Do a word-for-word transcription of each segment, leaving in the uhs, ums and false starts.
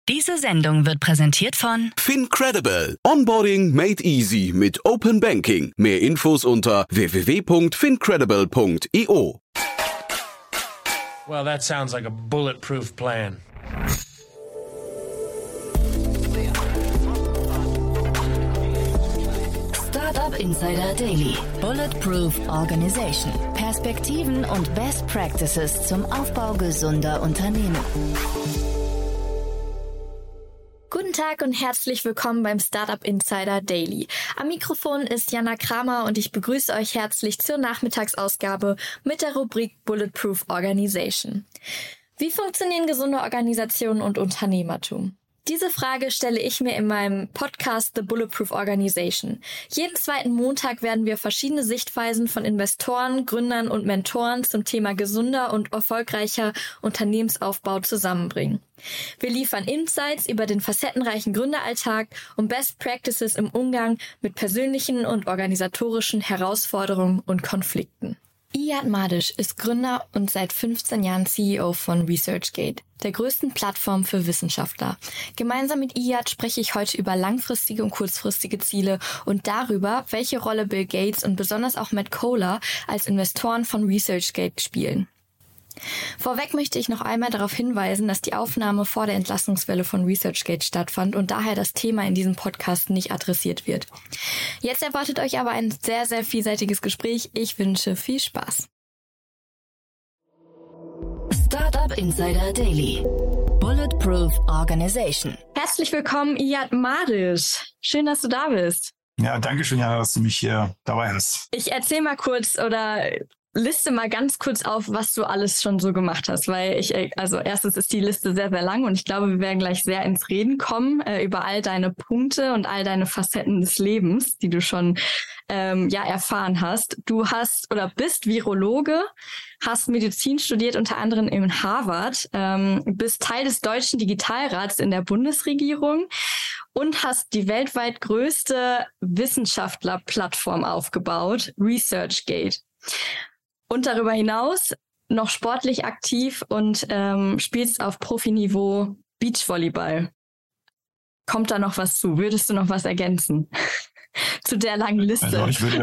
Diese Sendung wird präsentiert von FinCredible. Onboarding made easy mit Open Banking. Mehr Infos unter w w w punkt fincredible punkt i o. Well, that sounds like a bulletproof plan. Startup Insider Daily. Bulletproof Organization. Perspektiven und Best Practices zum Aufbau gesunder Unternehmen. Guten Tag und herzlich willkommen beim Startup Insider Daily. Am Mikrofon ist Jana Kramer und ich begrüße euch herzlich zur Nachmittagsausgabe mit der Rubrik Bulletproof Organization. Wie funktionieren gesunde Organisationen und Unternehmertum? Diese Frage stelle ich mir in meinem Podcast The Bulletproof Organization. Jeden zweiten Montag werden wir verschiedene Sichtweisen von Investoren, Gründern und Mentoren zum Thema gesunder und erfolgreicher Unternehmensaufbau zusammenbringen. Wir liefern Insights über den facettenreichen Gründeralltag und Best Practices im Umgang mit persönlichen und organisatorischen Herausforderungen und Konflikten. Iyad Madisch ist Gründer und seit fünfzehn Jahren C E O von ResearchGate, der größten Plattform für Wissenschaftler. Gemeinsam mit Iyad spreche ich heute über langfristige und kurzfristige Ziele und darüber, welche Rolle Bill Gates und besonders auch Matt Kohler als Investoren von ResearchGate spielen. Vorweg möchte ich noch einmal darauf hinweisen, dass die Aufnahme vor der Entlassungswelle von ResearchGate stattfand und daher das Thema in diesem Podcast nicht adressiert wird. Jetzt erwartet euch aber ein sehr, sehr vielseitiges Gespräch. Ich wünsche viel Spaß. Startup Insider Daily. Bulletproof Organization. Herzlich willkommen, Iyad Madisch. Schön, dass du da bist. Ja, danke schön, Jana, dass du mich hier dabei hast. Ich erzähle mal kurz oder liste mal ganz kurz auf, was du alles schon so gemacht hast, weil ich, also erstens ist die Liste sehr, sehr lang und ich glaube, wir werden gleich sehr ins Reden kommen äh, über all deine Punkte und all deine Facetten des Lebens, die du schon ähm, ja erfahren hast. Du hast oder bist Virologe, hast Medizin studiert, unter anderem in Harvard, ähm, bist Teil des Deutschen Digitalrats in der Bundesregierung und hast die weltweit größte Wissenschaftlerplattform aufgebaut, ResearchGate. Und darüber hinaus noch sportlich aktiv und ähm, spielst auf Profiniveau Beachvolleyball. Kommt da noch was zu? Würdest du noch was ergänzen zu der langen Liste? Also ich würde,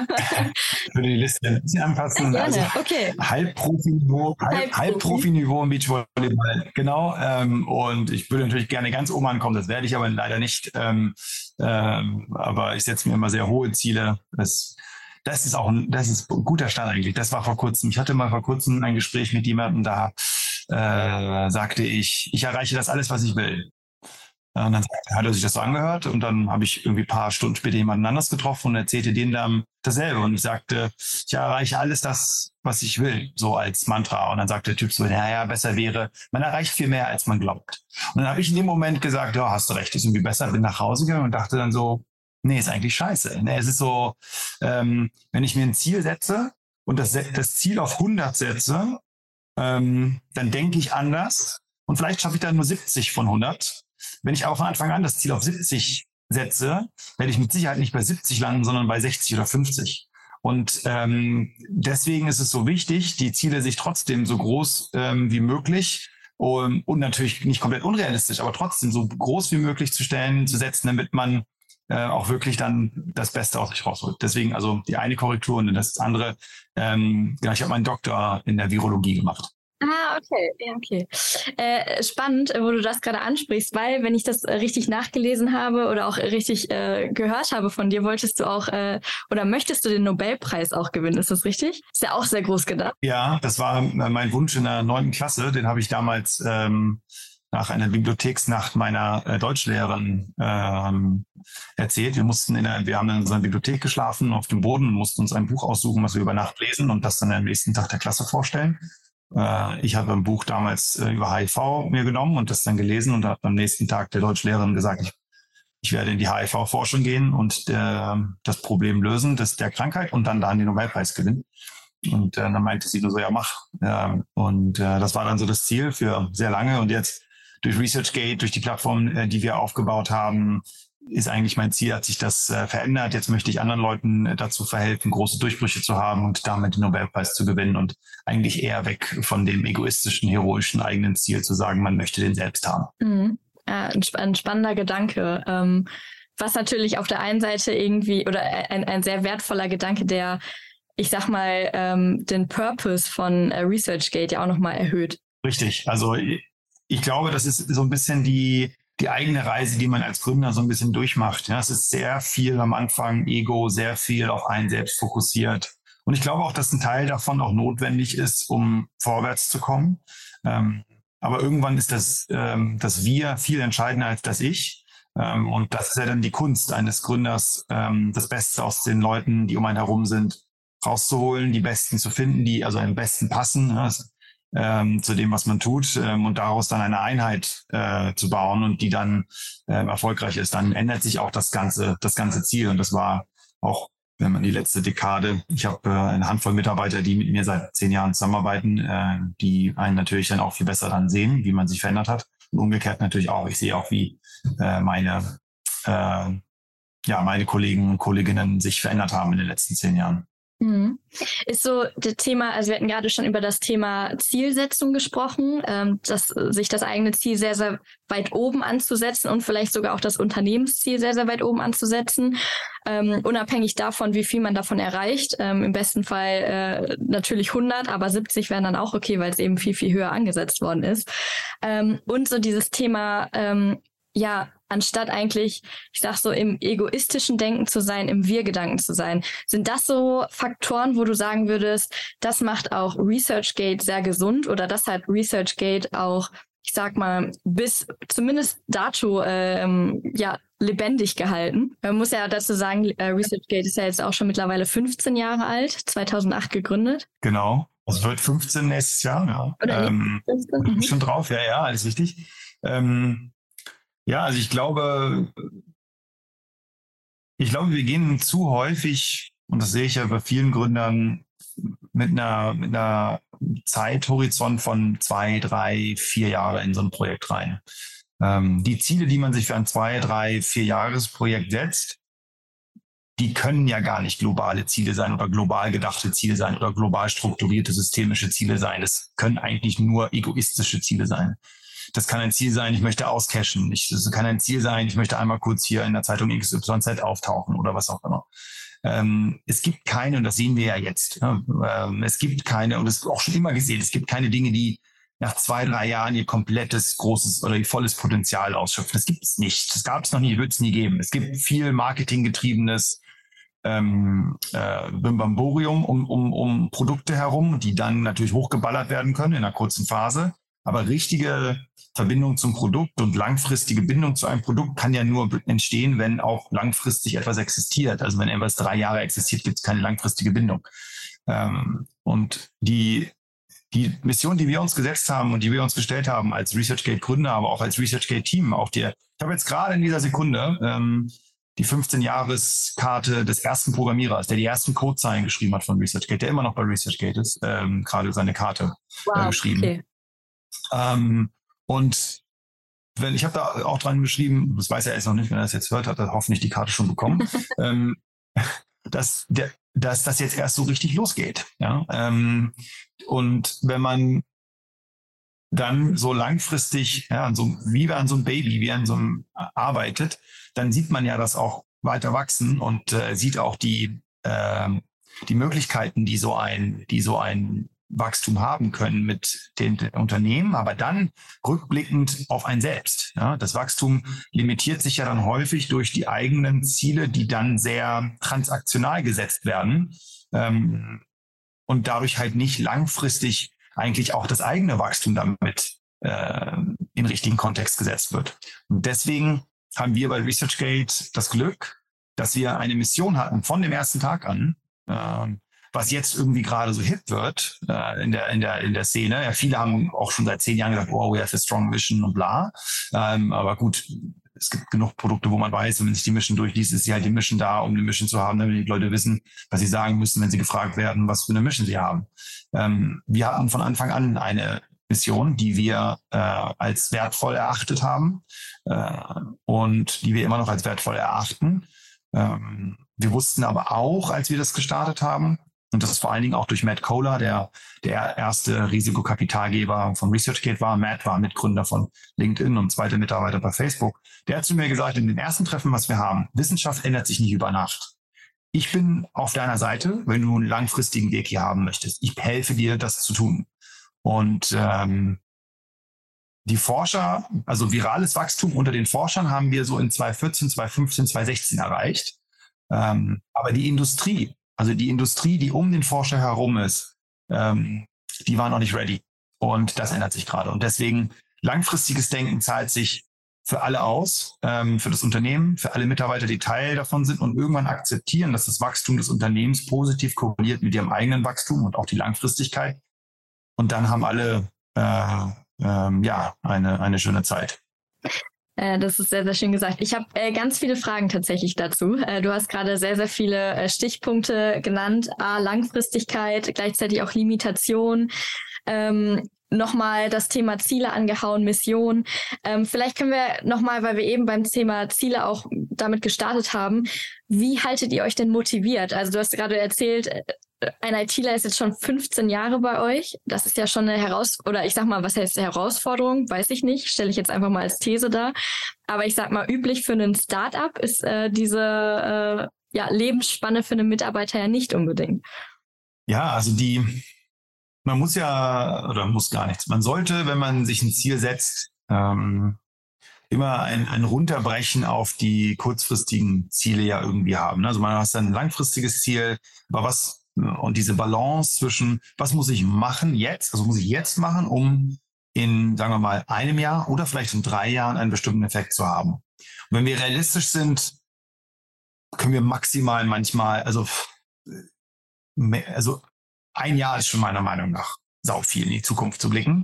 ich würde die Liste ein bisschen anpassen. Ja, also okay. Halbprofiniveau, halb, Halbprofiniveau im Beachvolleyball, genau. Ähm, und ich würde natürlich gerne ganz oben ankommen, das werde ich aber leider nicht. Ähm, ähm, aber ich setze mir immer sehr hohe Ziele. Das Das ist auch ein, das ist ein guter Start eigentlich. Das war vor kurzem. Ich hatte mal vor kurzem ein Gespräch mit jemandem, da äh, sagte ich, ich erreiche das alles, was ich will. Und dann hat er sich das so angehört und dann habe ich irgendwie ein paar Stunden später jemanden anders getroffen und erzählte denen dann dasselbe. Und ich sagte, ich erreiche alles das, was ich will, so als Mantra. Und dann sagte der Typ so, naja, besser wäre, man erreicht viel mehr, als man glaubt. Und dann habe ich in dem Moment gesagt, ja, hast du recht, ist irgendwie besser. Bin nach Hause gegangen und dachte dann so, nee, ist eigentlich scheiße. Nee, es ist so, ähm, wenn ich mir ein Ziel setze und das, das Ziel auf hundert setze, ähm, dann denke ich anders und vielleicht schaffe ich dann nur siebzig von hundert. Wenn ich auch von Anfang an das Ziel auf siebzig setze, werde ich mit Sicherheit nicht bei siebzig landen, sondern bei sechzig oder fünfzig. Und ähm, deswegen ist es so wichtig, die Ziele sich trotzdem so groß ähm, wie möglich um, und natürlich nicht komplett unrealistisch, aber trotzdem so groß wie möglich zu stellen, zu setzen, damit man Äh, auch wirklich dann das Beste aus sich rausholt. Deswegen also die eine Korrektur und das andere, ähm, ja, ich habe meinen Doktor in der Virologie gemacht. Ah, okay, ja, okay. Äh, spannend, wo du das gerade ansprichst, weil, wenn ich das äh, richtig nachgelesen habe oder auch richtig äh, gehört habe von dir, wolltest du auch äh, oder möchtest du den Nobelpreis auch gewinnen, ist das richtig? Ist ja auch sehr groß gedacht. Ja, das war mein Wunsch in der neunten Klasse, den habe ich damals ähm, nach einer Bibliotheksnacht meiner äh, Deutschlehrerin ähm, erzählt. Wir mussten in der, wir haben in unserer Bibliothek geschlafen auf dem Boden und mussten uns ein Buch aussuchen, was wir über Nacht lesen und das dann am nächsten Tag der Klasse vorstellen. Äh, ich habe ein Buch damals äh, über H I V mir genommen und das dann gelesen und habe am nächsten Tag der Deutschlehrerin gesagt, ich, ich werde in die H I V-Forschung gehen und der, das Problem lösen, das der Krankheit und dann dann den Nobelpreis gewinnen. Und äh, dann meinte sie nur so, ja mach. Ja, und äh, das war dann so das Ziel für sehr lange und jetzt durch ResearchGate, durch die Plattform, äh, die wir aufgebaut haben, ist eigentlich mein Ziel, hat sich das äh, verändert. Jetzt möchte ich anderen Leuten äh, dazu verhelfen, große Durchbrüche zu haben und damit den Nobelpreis zu gewinnen und eigentlich eher weg von dem egoistischen, heroischen eigenen Ziel zu sagen, man möchte den selbst haben. Mhm. Ja, ein, ein spannender Gedanke. Ähm, was natürlich auf der einen Seite irgendwie, oder ein, ein sehr wertvoller Gedanke, der, ich sag mal, ähm, den Purpose von äh, ResearchGate ja auch nochmal erhöht. Richtig. Also ich glaube, das ist so ein bisschen die, die eigene Reise, die man als Gründer so ein bisschen durchmacht. Ja, es ist sehr viel am Anfang Ego, sehr viel auf einen selbst fokussiert. Und ich glaube auch, dass ein Teil davon auch notwendig ist, um vorwärts zu kommen. Ähm, aber irgendwann ist das, ähm, das Wir viel entscheidender als das Ich. Ähm, und das ist ja dann die Kunst eines Gründers, ähm, das Beste aus den Leuten, die um einen herum sind, rauszuholen, die Besten zu finden, die also am besten passen. Ja, Ähm, zu dem, was man tut, ähm, und daraus dann eine Einheit äh, zu bauen und die dann ähm, erfolgreich ist, dann ändert sich auch das ganze, das ganze Ziel. Und das war auch, wenn man die letzte Dekade, ich habe äh, eine Handvoll Mitarbeiter, die mit mir seit zehn Jahren zusammenarbeiten, äh, die einen natürlich dann auch viel besser dann sehen, wie man sich verändert hat. Und umgekehrt natürlich auch. Ich sehe auch, wie äh, meine, äh, ja, meine Kollegen und Kolleginnen sich verändert haben in den letzten zehn Jahren. Mhm. Ist so das Thema, also wir hatten gerade schon über das Thema Zielsetzung gesprochen, ähm, dass sich das eigene Ziel sehr, sehr weit oben anzusetzen und vielleicht sogar auch das Unternehmensziel sehr, sehr weit oben anzusetzen, ähm, unabhängig davon, wie viel man davon erreicht. Ähm, im besten Fall äh, natürlich hundert, aber siebzig wären dann auch okay, weil es eben viel, viel höher angesetzt worden ist. Ähm, und so dieses Thema, ähm, ja, anstatt eigentlich, ich sag so, im egoistischen Denken zu sein, im Wir-Gedanken zu sein. Sind das so Faktoren, wo du sagen würdest, das macht auch ResearchGate sehr gesund oder das hat ResearchGate auch, ich sag mal, bis zumindest dato ähm, ja, lebendig gehalten? Man muss ja dazu sagen, äh, ResearchGate ist ja jetzt auch schon mittlerweile fünfzehn Jahre alt, zweitausendacht gegründet. Genau, es wird fünfzehn nächstes Jahr. Ja. Oder ähm, mhm. Schon drauf, ja, ja, alles richtig. Ähm, Ja, also ich glaube, ich glaube, wir gehen zu häufig, und das sehe ich ja bei vielen Gründern, mit einer, mit einer Zeithorizont von zwei, drei, vier Jahre in so ein Projekt rein. Ähm, die Ziele, die man sich für ein zwei, drei, vier Jahresprojekt setzt, die können ja gar nicht globale Ziele sein oder global gedachte Ziele sein oder global strukturierte systemische Ziele sein. Das können eigentlich nur egoistische Ziele sein. Das kann ein Ziel sein, ich möchte auscashen. Ich, das kann ein Ziel sein, ich möchte einmal kurz hier in der Zeitung X Y Z auftauchen oder was auch immer. Ähm, es gibt keine, und das sehen wir ja jetzt, ja, ähm, es gibt keine, und das ist auch schon immer gesehen, es gibt keine Dinge, die nach zwei, drei Jahren ihr komplettes, großes oder ihr volles Potenzial ausschöpfen. Das gibt es nicht. Das gab es noch nie, wird es nie geben. Es gibt viel marketinggetriebenes ähm, äh, Bimbamborium um, um, um Produkte herum, die dann natürlich hochgeballert werden können in einer kurzen Phase. Aber richtige Verbindung zum Produkt und langfristige Bindung zu einem Produkt kann ja nur entstehen, wenn auch langfristig etwas existiert. Also wenn etwas drei Jahre existiert, gibt es keine langfristige Bindung. Ähm, und die, die Mission, die wir uns gesetzt haben und die wir uns gestellt haben als ResearchGate-Gründer, aber auch als ResearchGate-Team, auch die, ich habe jetzt gerade in dieser Sekunde ähm, die fünfzehn-Jahres-Karte des ersten Programmierers, der die ersten Codezeilen geschrieben hat von ResearchGate, der immer noch bei ResearchGate ist, ähm, gerade seine Karte wow, äh, geschrieben. Okay. Ähm, und wenn ich habe da auch dran geschrieben, das weiß er erst noch nicht, wenn er das jetzt hört, hat er hoffentlich die Karte schon bekommen, ähm, dass, der, dass das jetzt erst so richtig losgeht. Ja? Ähm, und wenn man dann so langfristig, ja, so, wie an so einem Baby, wie an so einem arbeitet, dann sieht man ja das auch weiter wachsen und äh, sieht auch die, äh, die Möglichkeiten, die so ein, die so ein Wachstum haben können mit den, den Unternehmen, aber dann rückblickend auf ein selbst. Ja, das Wachstum limitiert sich ja dann häufig durch die eigenen Ziele, die dann sehr transaktional gesetzt werden ähm, und dadurch halt nicht langfristig eigentlich auch das eigene Wachstum damit äh, in richtigen Kontext gesetzt wird. Und deswegen haben wir bei ResearchGate das Glück, dass wir eine Mission hatten von dem ersten Tag an, äh, was jetzt irgendwie gerade so hip wird äh, in der in der in der Szene. Ja, viele haben auch schon seit zehn Jahren gesagt, wow, we have a strong mission und bla. Ähm, aber gut, es gibt genug Produkte, wo man weiß, wenn man sich die Mission durchliest, ist sie halt die Mission da, um eine Mission zu haben, damit die Leute wissen, was sie sagen müssen, wenn sie gefragt werden, was für eine Mission sie haben. Ähm, wir hatten von Anfang an eine Mission, die wir äh, als wertvoll erachtet haben äh, und die wir immer noch als wertvoll erachten. Ähm, wir wussten aber auch, als wir das gestartet haben, Und das ist vor allen Dingen auch durch Matt Kohler, der der erste Risikokapitalgeber von ResearchGate war. Matt war Mitgründer von LinkedIn und zweiter Mitarbeiter bei Facebook. Der hat zu mir gesagt, in den ersten Treffen, was wir haben, Wissenschaft ändert sich nicht über Nacht. Ich bin auf deiner Seite, wenn du einen langfristigen Weg hier haben möchtest. Ich helfe dir, das zu tun. Und ähm, die Forscher, also virales Wachstum unter den Forschern haben wir so in zwanzig vierzehn, zwanzig fünfzehn, zwanzig sechzehn erreicht. Ähm, aber die Industrie, also die Industrie, die um den Forscher herum ist, ähm, die war noch nicht ready. Und das ändert sich gerade. Und deswegen langfristiges Denken zahlt sich für alle aus, ähm, für das Unternehmen, für alle Mitarbeiter, die Teil davon sind und irgendwann akzeptieren, dass das Wachstum des Unternehmens positiv korreliert mit ihrem eigenen Wachstum und auch die Langfristigkeit. Und dann haben alle äh, ähm, ja eine, eine schöne Zeit. Das ist sehr, sehr schön gesagt. Ich habe äh, ganz viele Fragen tatsächlich dazu. Äh, du hast gerade sehr, sehr viele äh, Stichpunkte genannt. A, Langfristigkeit, gleichzeitig auch Limitation. Ähm, nochmal das Thema Ziele angehauen, Mission. Ähm, vielleicht können wir nochmal, weil wir eben beim Thema Ziele auch damit gestartet haben, wie haltet ihr euch denn motiviert? Also du hast gerade erzählt, ein ITler ist jetzt schon fünfzehn Jahre bei euch. Das ist ja schon eine Herausforderung, oder ich sag mal, was heißt Herausforderung? Weiß ich nicht, stelle ich jetzt einfach mal als These dar. Aber ich sag mal, üblich für einen Startup ist äh, diese äh, ja, Lebensspanne für einen Mitarbeiter ja nicht unbedingt. Ja, also die, man muss ja, oder muss gar nichts. Man sollte, wenn man sich ein Ziel setzt, ähm, immer ein, ein Runterbrechen auf die kurzfristigen Ziele ja irgendwie haben. Also man hat ein langfristiges Ziel, aber was und diese Balance zwischen, was muss ich machen jetzt, also muss ich jetzt machen, um in, sagen wir mal, einem Jahr oder vielleicht in drei Jahren einen bestimmten Effekt zu haben. Und wenn wir realistisch sind, können wir maximal manchmal, also, also ein Jahr ist schon meiner Meinung nach sau viel in die Zukunft zu blicken.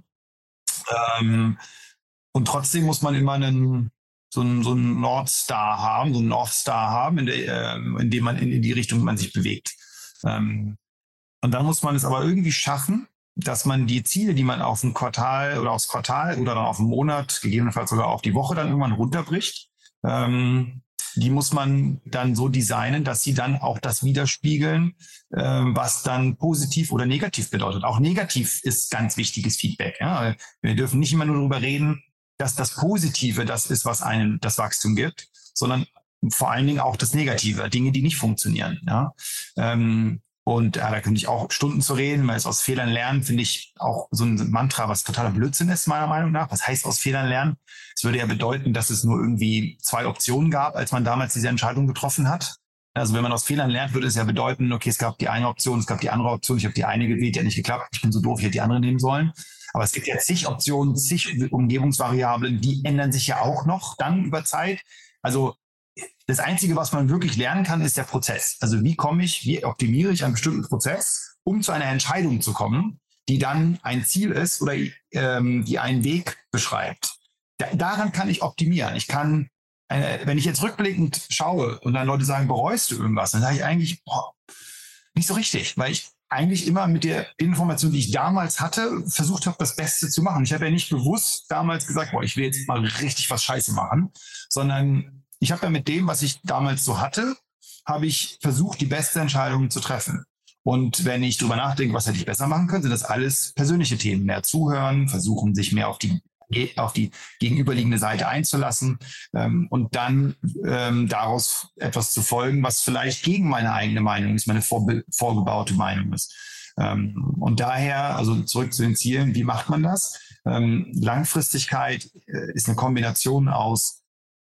Ähm, und trotzdem muss man immer einen, so einen, so einen Northstar haben, so einen Northstar haben, in, der, in dem man in, in die Richtung man sich bewegt. Ähm, und dann muss man es aber irgendwie schaffen, dass man die Ziele, die man auf ein Quartal oder aufs Quartal oder dann auf einen Monat, gegebenenfalls sogar auf die Woche dann irgendwann runterbricht, ähm, die muss man dann so designen, dass sie dann auch das widerspiegeln, ähm, was dann positiv oder negativ bedeutet. Auch negativ ist ganz wichtiges Feedback. Ja? Wir dürfen nicht immer nur darüber reden, dass das Positive das ist, was einem das Wachstum gibt, sondern vor allen Dingen auch das Negative, Dinge, die nicht funktionieren. Ja? Ähm, und ja, da könnte ich auch Stunden zu reden, weil es aus Fehlern lernen, finde ich auch so ein Mantra, was totaler Blödsinn ist, meiner Meinung nach. Was heißt aus Fehlern lernen? Es würde ja bedeuten, dass es nur irgendwie zwei Optionen gab, als man damals diese Entscheidung getroffen hat. Also wenn man aus Fehlern lernt, würde es ja bedeuten, okay, es gab die eine Option, es gab die andere Option, ich habe die eine gewählt, die hat nicht geklappt, ich bin so doof, ich hätte die andere nehmen sollen. Aber es gibt ja zig Optionen, zig Umgebungsvariablen, die ändern sich ja auch noch dann über Zeit. Also das Einzige, was man wirklich lernen kann, ist der Prozess. Also wie komme ich, wie optimiere ich einen bestimmten Prozess, um zu einer Entscheidung zu kommen, die dann ein Ziel ist oder ähm, die einen Weg beschreibt. Da, daran kann ich optimieren. Ich kann, äh, wenn ich jetzt rückblickend schaue und dann Leute sagen, bereust du irgendwas, dann sage ich eigentlich, boah, nicht so richtig, weil ich eigentlich immer mit der Information, die ich damals hatte, versucht habe, das Beste zu machen. Ich habe ja nicht bewusst damals gesagt, boah, ich will jetzt mal richtig was Scheiße machen, sondern ich habe ja mit dem, was ich damals so hatte, habe ich versucht, die beste Entscheidung zu treffen. Und wenn ich drüber nachdenke, was hätte ich besser machen können, sind das alles persönliche Themen. Mehr zuhören, versuchen, sich mehr auf die, auf die gegenüberliegende Seite einzulassen ähm, und dann ähm, daraus etwas zu folgen, was vielleicht gegen meine eigene Meinung ist, meine vorbe- vorgebaute Meinung ist. Ähm, und daher, also zurück zu den Zielen, wie macht man das? Ähm, Langfristigkeit äh, ist eine Kombination aus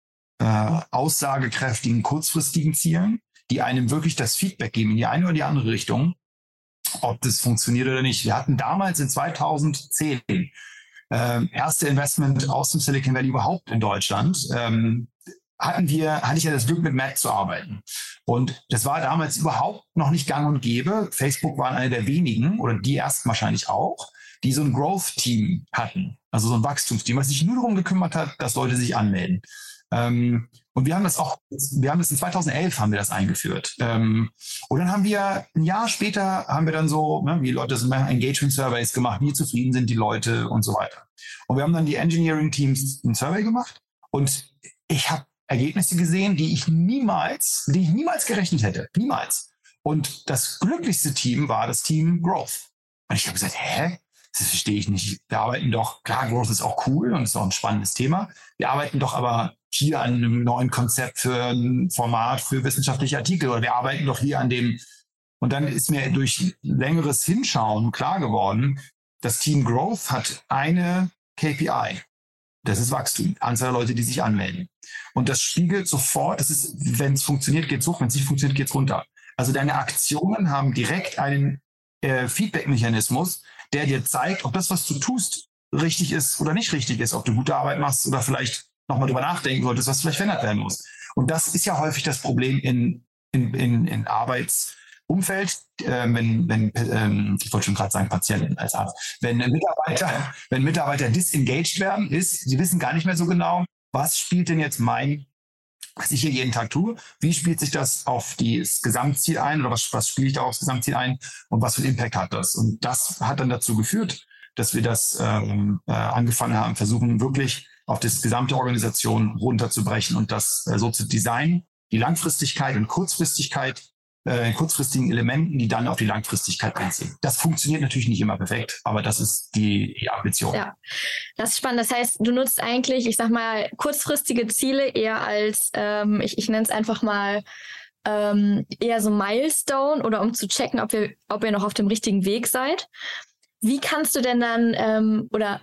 Äh, aussagekräftigen, kurzfristigen Zielen, die einem wirklich das Feedback geben in die eine oder die andere Richtung, ob das funktioniert oder nicht. Wir hatten damals in zweitausendzehn äh, erste Investment aus dem Silicon Valley überhaupt in Deutschland. Ähm, hatten wir, hatte ich ja das Glück, mit Matt zu arbeiten. Und das war damals überhaupt noch nicht gang und gäbe. Facebook waren eine der wenigen, oder die ersten wahrscheinlich auch, die so ein Growth-Team hatten, also so ein Wachstumsteam, was sich nur darum gekümmert hat, dass Leute sich anmelden. Ähm, und wir haben das auch, wir haben das in zweitausendelf haben wir das eingeführt. Ähm, und dann haben wir ein Jahr später haben wir dann so, ne, wie Leute sind Engagement Surveys gemacht, wie zufrieden sind die Leute und so weiter. Und wir haben dann die Engineering Teams ein Survey gemacht und ich habe Ergebnisse gesehen, die ich niemals, die ich niemals gerechnet hätte. Niemals. Und das glücklichste Team war das Team Growth. Und ich habe gesagt, hä? Das verstehe ich nicht. Wir arbeiten doch, klar, Growth ist auch cool und ist auch ein spannendes Thema. Wir arbeiten doch aber hier an einem neuen Konzept für ein Format für wissenschaftliche Artikel oder wir arbeiten doch hier an dem. Und dann ist mir durch längeres Hinschauen klar geworden, das Team Growth hat eine K P I. Das ist Wachstum, Anzahl der Leute, die sich anmelden. Und das spiegelt sofort, das ist, wenn es funktioniert, geht's hoch, wenn es nicht funktioniert, geht's runter. Also deine Aktionen haben direkt einen äh, Feedback-Mechanismus, der dir zeigt, ob das, was du tust, richtig ist oder nicht richtig ist, ob du gute Arbeit machst oder vielleicht nochmal drüber nachdenken solltest, was vielleicht verändert werden muss. Und das ist ja häufig das Problem in, in, in, in Arbeitsumfeld, äh, wenn, wenn ähm, ich wollte schon gerade sagen Patienten als Arzt, wenn Mitarbeiter, wenn Mitarbeiter disengaged werden, ist, sie wissen gar nicht mehr so genau, was spielt denn jetzt mein, was ich hier jeden Tag tue, wie spielt sich das auf das Gesamtziel ein oder was, was spiele ich da aufs Gesamtziel ein und was für einen Impact hat das? Und das hat dann dazu geführt, dass wir das ähm, äh, angefangen haben, versuchen wirklich auf das gesamte Organisation runterzubrechen und das äh, so zu designen, die Langfristigkeit und Kurzfristigkeit, äh, kurzfristigen Elementen, die dann auf die Langfristigkeit einziehen. Das funktioniert natürlich nicht immer perfekt, aber das ist die, die Ambition. Ja, das ist spannend. Das heißt, du nutzt eigentlich, ich sag mal, kurzfristige Ziele eher als, ähm, ich, ich nenne es einfach mal, ähm, eher so Milestone oder um zu checken, ob ihr, ob ihr noch auf dem richtigen Weg seid. Wie kannst du denn dann, ähm, oder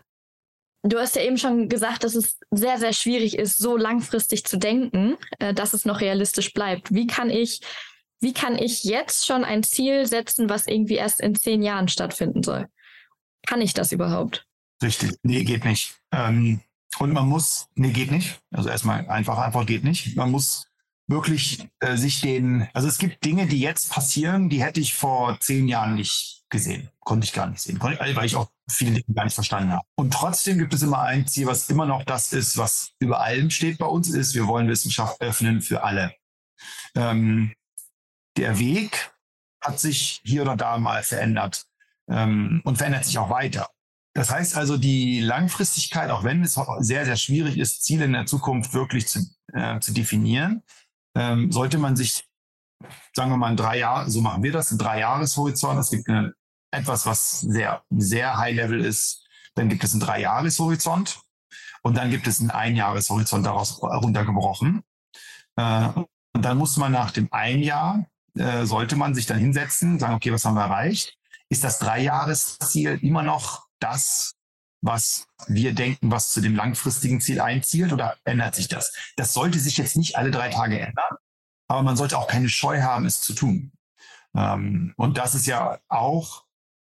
du hast ja eben schon gesagt, dass es sehr, sehr schwierig ist, so langfristig zu denken, äh, dass es noch realistisch bleibt. Wie kann ich, wie kann ich jetzt schon ein Ziel setzen, was irgendwie erst in zehn Jahren stattfinden soll? Kann ich das überhaupt? Richtig. Nee, geht nicht. Ähm, und man muss, nee, geht nicht. Also erstmal einfach, einfach geht nicht. Man muss wirklich äh, sich den, also es gibt Dinge, die jetzt passieren, die hätte ich vor zehn Jahren nicht gesehen. Konnte ich gar nicht sehen, Konnte, weil ich auch viele Dinge gar nicht verstanden habe. Und trotzdem gibt es immer ein Ziel, was immer noch das ist, was über allem steht bei uns, ist, wir wollen Wissenschaft öffnen für alle. Ähm, der Weg hat sich hier oder da mal verändert ähm, und verändert sich auch weiter. Das heißt also, die Langfristigkeit, auch wenn es sehr, sehr schwierig ist, Ziele in der Zukunft wirklich zu, äh, zu definieren, ähm, sollte man sich, sagen wir mal, in drei Jahren, so machen wir das, in drei Jahreshorizont. Es gibt eine, etwas, was sehr, sehr High-Level ist. Dann gibt es einen Drei-Jahres-Horizont und dann gibt es einen Ein-Jahres-Horizont daraus runtergebrochen. Äh, und dann muss man nach dem ein Jahr, äh, sollte man sich dann hinsetzen, sagen, okay, was haben wir erreicht? Ist das Drei-Jahres-Ziel immer noch das, was wir denken, was zu dem langfristigen Ziel einzielt, oder ändert sich das? Das sollte sich jetzt nicht alle drei Tage ändern, aber man sollte auch keine Scheu haben, es zu tun. Ähm, und das ist ja auch,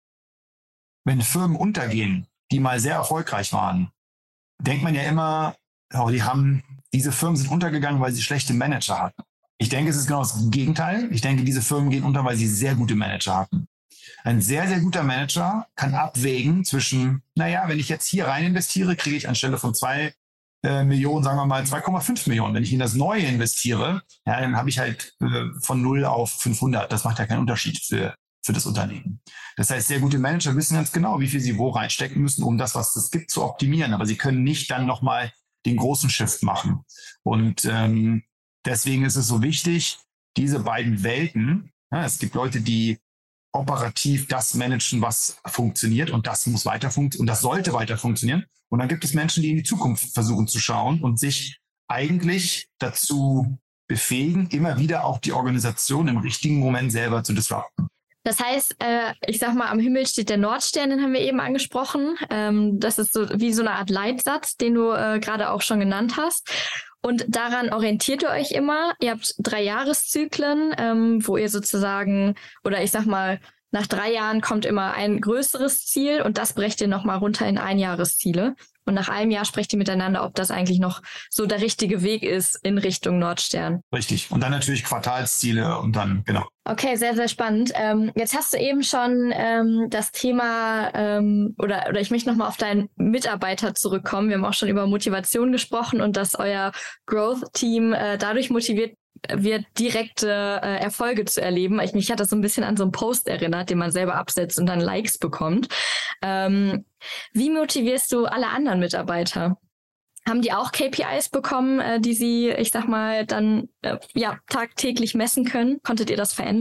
wenn Firmen untergehen, die mal sehr erfolgreich waren, denkt man ja immer, oh, die haben, diese Firmen sind untergegangen, weil sie schlechte Manager hatten. Ich denke, es ist genau das Gegenteil. Ich denke, diese Firmen gehen unter, weil sie sehr gute Manager hatten. Ein sehr, sehr guter Manager kann abwägen zwischen, naja, wenn ich jetzt hier rein investiere, kriege ich anstelle von zwei äh, Millionen, sagen wir mal zwei Komma fünf Millionen. Wenn ich in das Neue investiere, ja, dann habe ich halt äh, von null auf fünfhundert. Das macht ja keinen Unterschied für, für das Unternehmen. Das heißt, sehr gute Manager wissen ganz genau, wie viel sie wo reinstecken müssen, um das, was es gibt, zu optimieren. Aber sie können nicht dann nochmal den großen Shift machen. Und ähm, deswegen ist es so wichtig, diese beiden Welten, ja, es gibt Leute, die operativ das managen, was funktioniert, und das muss weiter funktionieren und das sollte weiter funktionieren. Und dann gibt es Menschen, die in die Zukunft versuchen zu schauen und sich eigentlich dazu befähigen, immer wieder auch die Organisation im richtigen Moment selber zu disrupten. Das heißt, äh, ich sag mal, am Himmel steht der Nordstern, den haben wir eben angesprochen. Ähm, das ist so wie so eine Art Leitsatz, den du äh, gerade auch schon genannt hast. Und daran orientiert ihr euch immer. Ihr habt drei Jahreszyklen, ähm, wo ihr sozusagen, oder ich sag mal, nach drei Jahren kommt immer ein größeres Ziel und das brecht ihr nochmal runter in Einjahresziele. Und nach einem Jahr sprecht ihr miteinander, ob das eigentlich noch so der richtige Weg ist in Richtung Nordstern. Richtig. Und dann natürlich Quartalsziele und dann, genau. Okay, sehr, sehr spannend. Ähm, jetzt hast du eben schon ähm, das Thema, ähm, oder, oder ich möchte nochmal auf deinen Mitarbeiter zurückkommen. Wir haben auch schon über Motivation gesprochen und dass euer Growth-Team äh, dadurch motiviert wird, direkte äh, Erfolge zu erleben. Ich, mich hat das so ein bisschen an so einen Post erinnert, den man selber absetzt und dann Likes bekommt. Ähm, wie motivierst du alle anderen Mitarbeiter? Haben die auch K P Is bekommen, äh, die sie, ich sag mal, dann äh, ja tagtäglich messen können? Konntet ihr das verändern?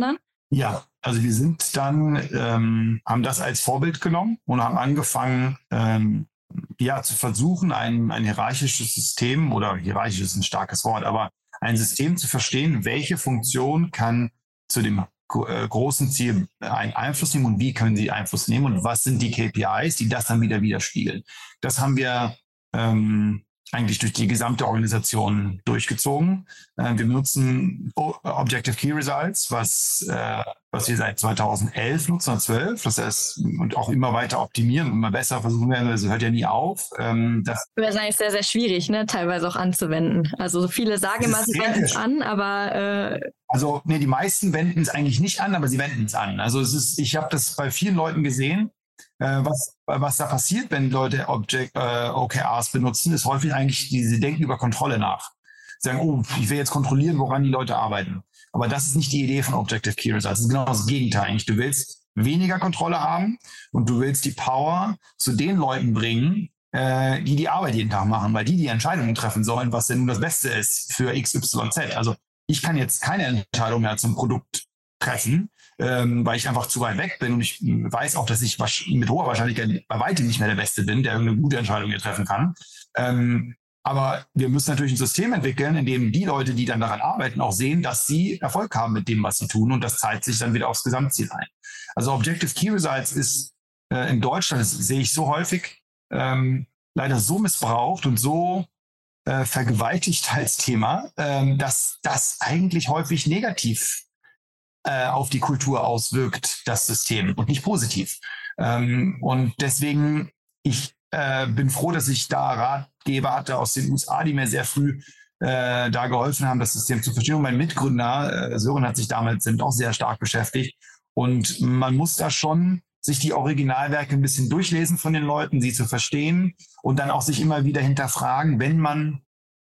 Ja, also wir sind dann, ähm, haben das als Vorbild genommen und haben angefangen, ähm, ja, zu versuchen, ein, ein hierarchisches System, oder hierarchisch ist ein starkes Wort, aber ein System zu verstehen, welche Funktion kann zu dem äh, großen Ziel einen Einfluss nehmen und wie können sie Einfluss nehmen und was sind die K P Is, die das dann wieder widerspiegeln. Das haben wir ähm, eigentlich durch die gesamte Organisation durchgezogen. Äh, wir benutzen o- Objective Key Results, was, äh, was wir seit zweitausendelf nutzen, oder zwölf, das heißt, und auch immer weiter optimieren, immer besser versuchen werden, das hört ja nie auf. Ähm, das Ich würde sagen, es ist sehr, sehr schwierig, ne, teilweise auch anzuwenden. Also viele sagen immer, sie wenden es an, aber... Äh Also, nee, die meisten wenden es eigentlich nicht an, aber sie wenden es an. Also es ist, ich habe das bei vielen Leuten gesehen, äh, was, was da passiert, wenn Leute Object, äh, O K Rs benutzen, ist häufig eigentlich, die, sie denken über Kontrolle nach. Sie sagen, oh, ich will jetzt kontrollieren, woran die Leute arbeiten. Aber das ist nicht die Idee von Objective Key Results. Das ist genau das Gegenteil eigentlich. Du willst weniger Kontrolle haben und du willst die Power zu den Leuten bringen, äh, die die Arbeit jeden Tag machen, weil die die Entscheidungen treffen sollen, was denn nun das Beste ist für X Y Z. Also ich kann jetzt keine Entscheidung mehr zum Produkt treffen, ähm, weil ich einfach zu weit weg bin und ich weiß auch, dass ich mit hoher Wahrscheinlichkeit bei weitem nicht mehr der Beste bin, der irgendeine gute Entscheidung hier treffen kann. Ähm, aber wir müssen natürlich ein System entwickeln, in dem die Leute, die dann daran arbeiten, auch sehen, dass sie Erfolg haben mit dem, was sie tun, und das zahlt sich dann wieder aufs Gesamtziel ein. Also Objective Key Results ist äh, in Deutschland, das sehe ich so häufig, ähm, leider so missbraucht und so äh, vergewaltigt als Thema, ähm, dass das eigentlich häufig negativ äh, auf die Kultur auswirkt, das System, und nicht positiv. Ähm, und deswegen, ich äh, bin froh, dass ich da Ratgeber hatte aus den U S A, die mir sehr früh äh, da geholfen haben, das System zu verstehen. Und mein Mitgründer, äh, Sören, hat sich damals damit auch sehr stark beschäftigt. Und man muss da schon sich die Originalwerke ein bisschen durchlesen von den Leuten, sie zu verstehen und dann auch sich immer wieder hinterfragen, wenn man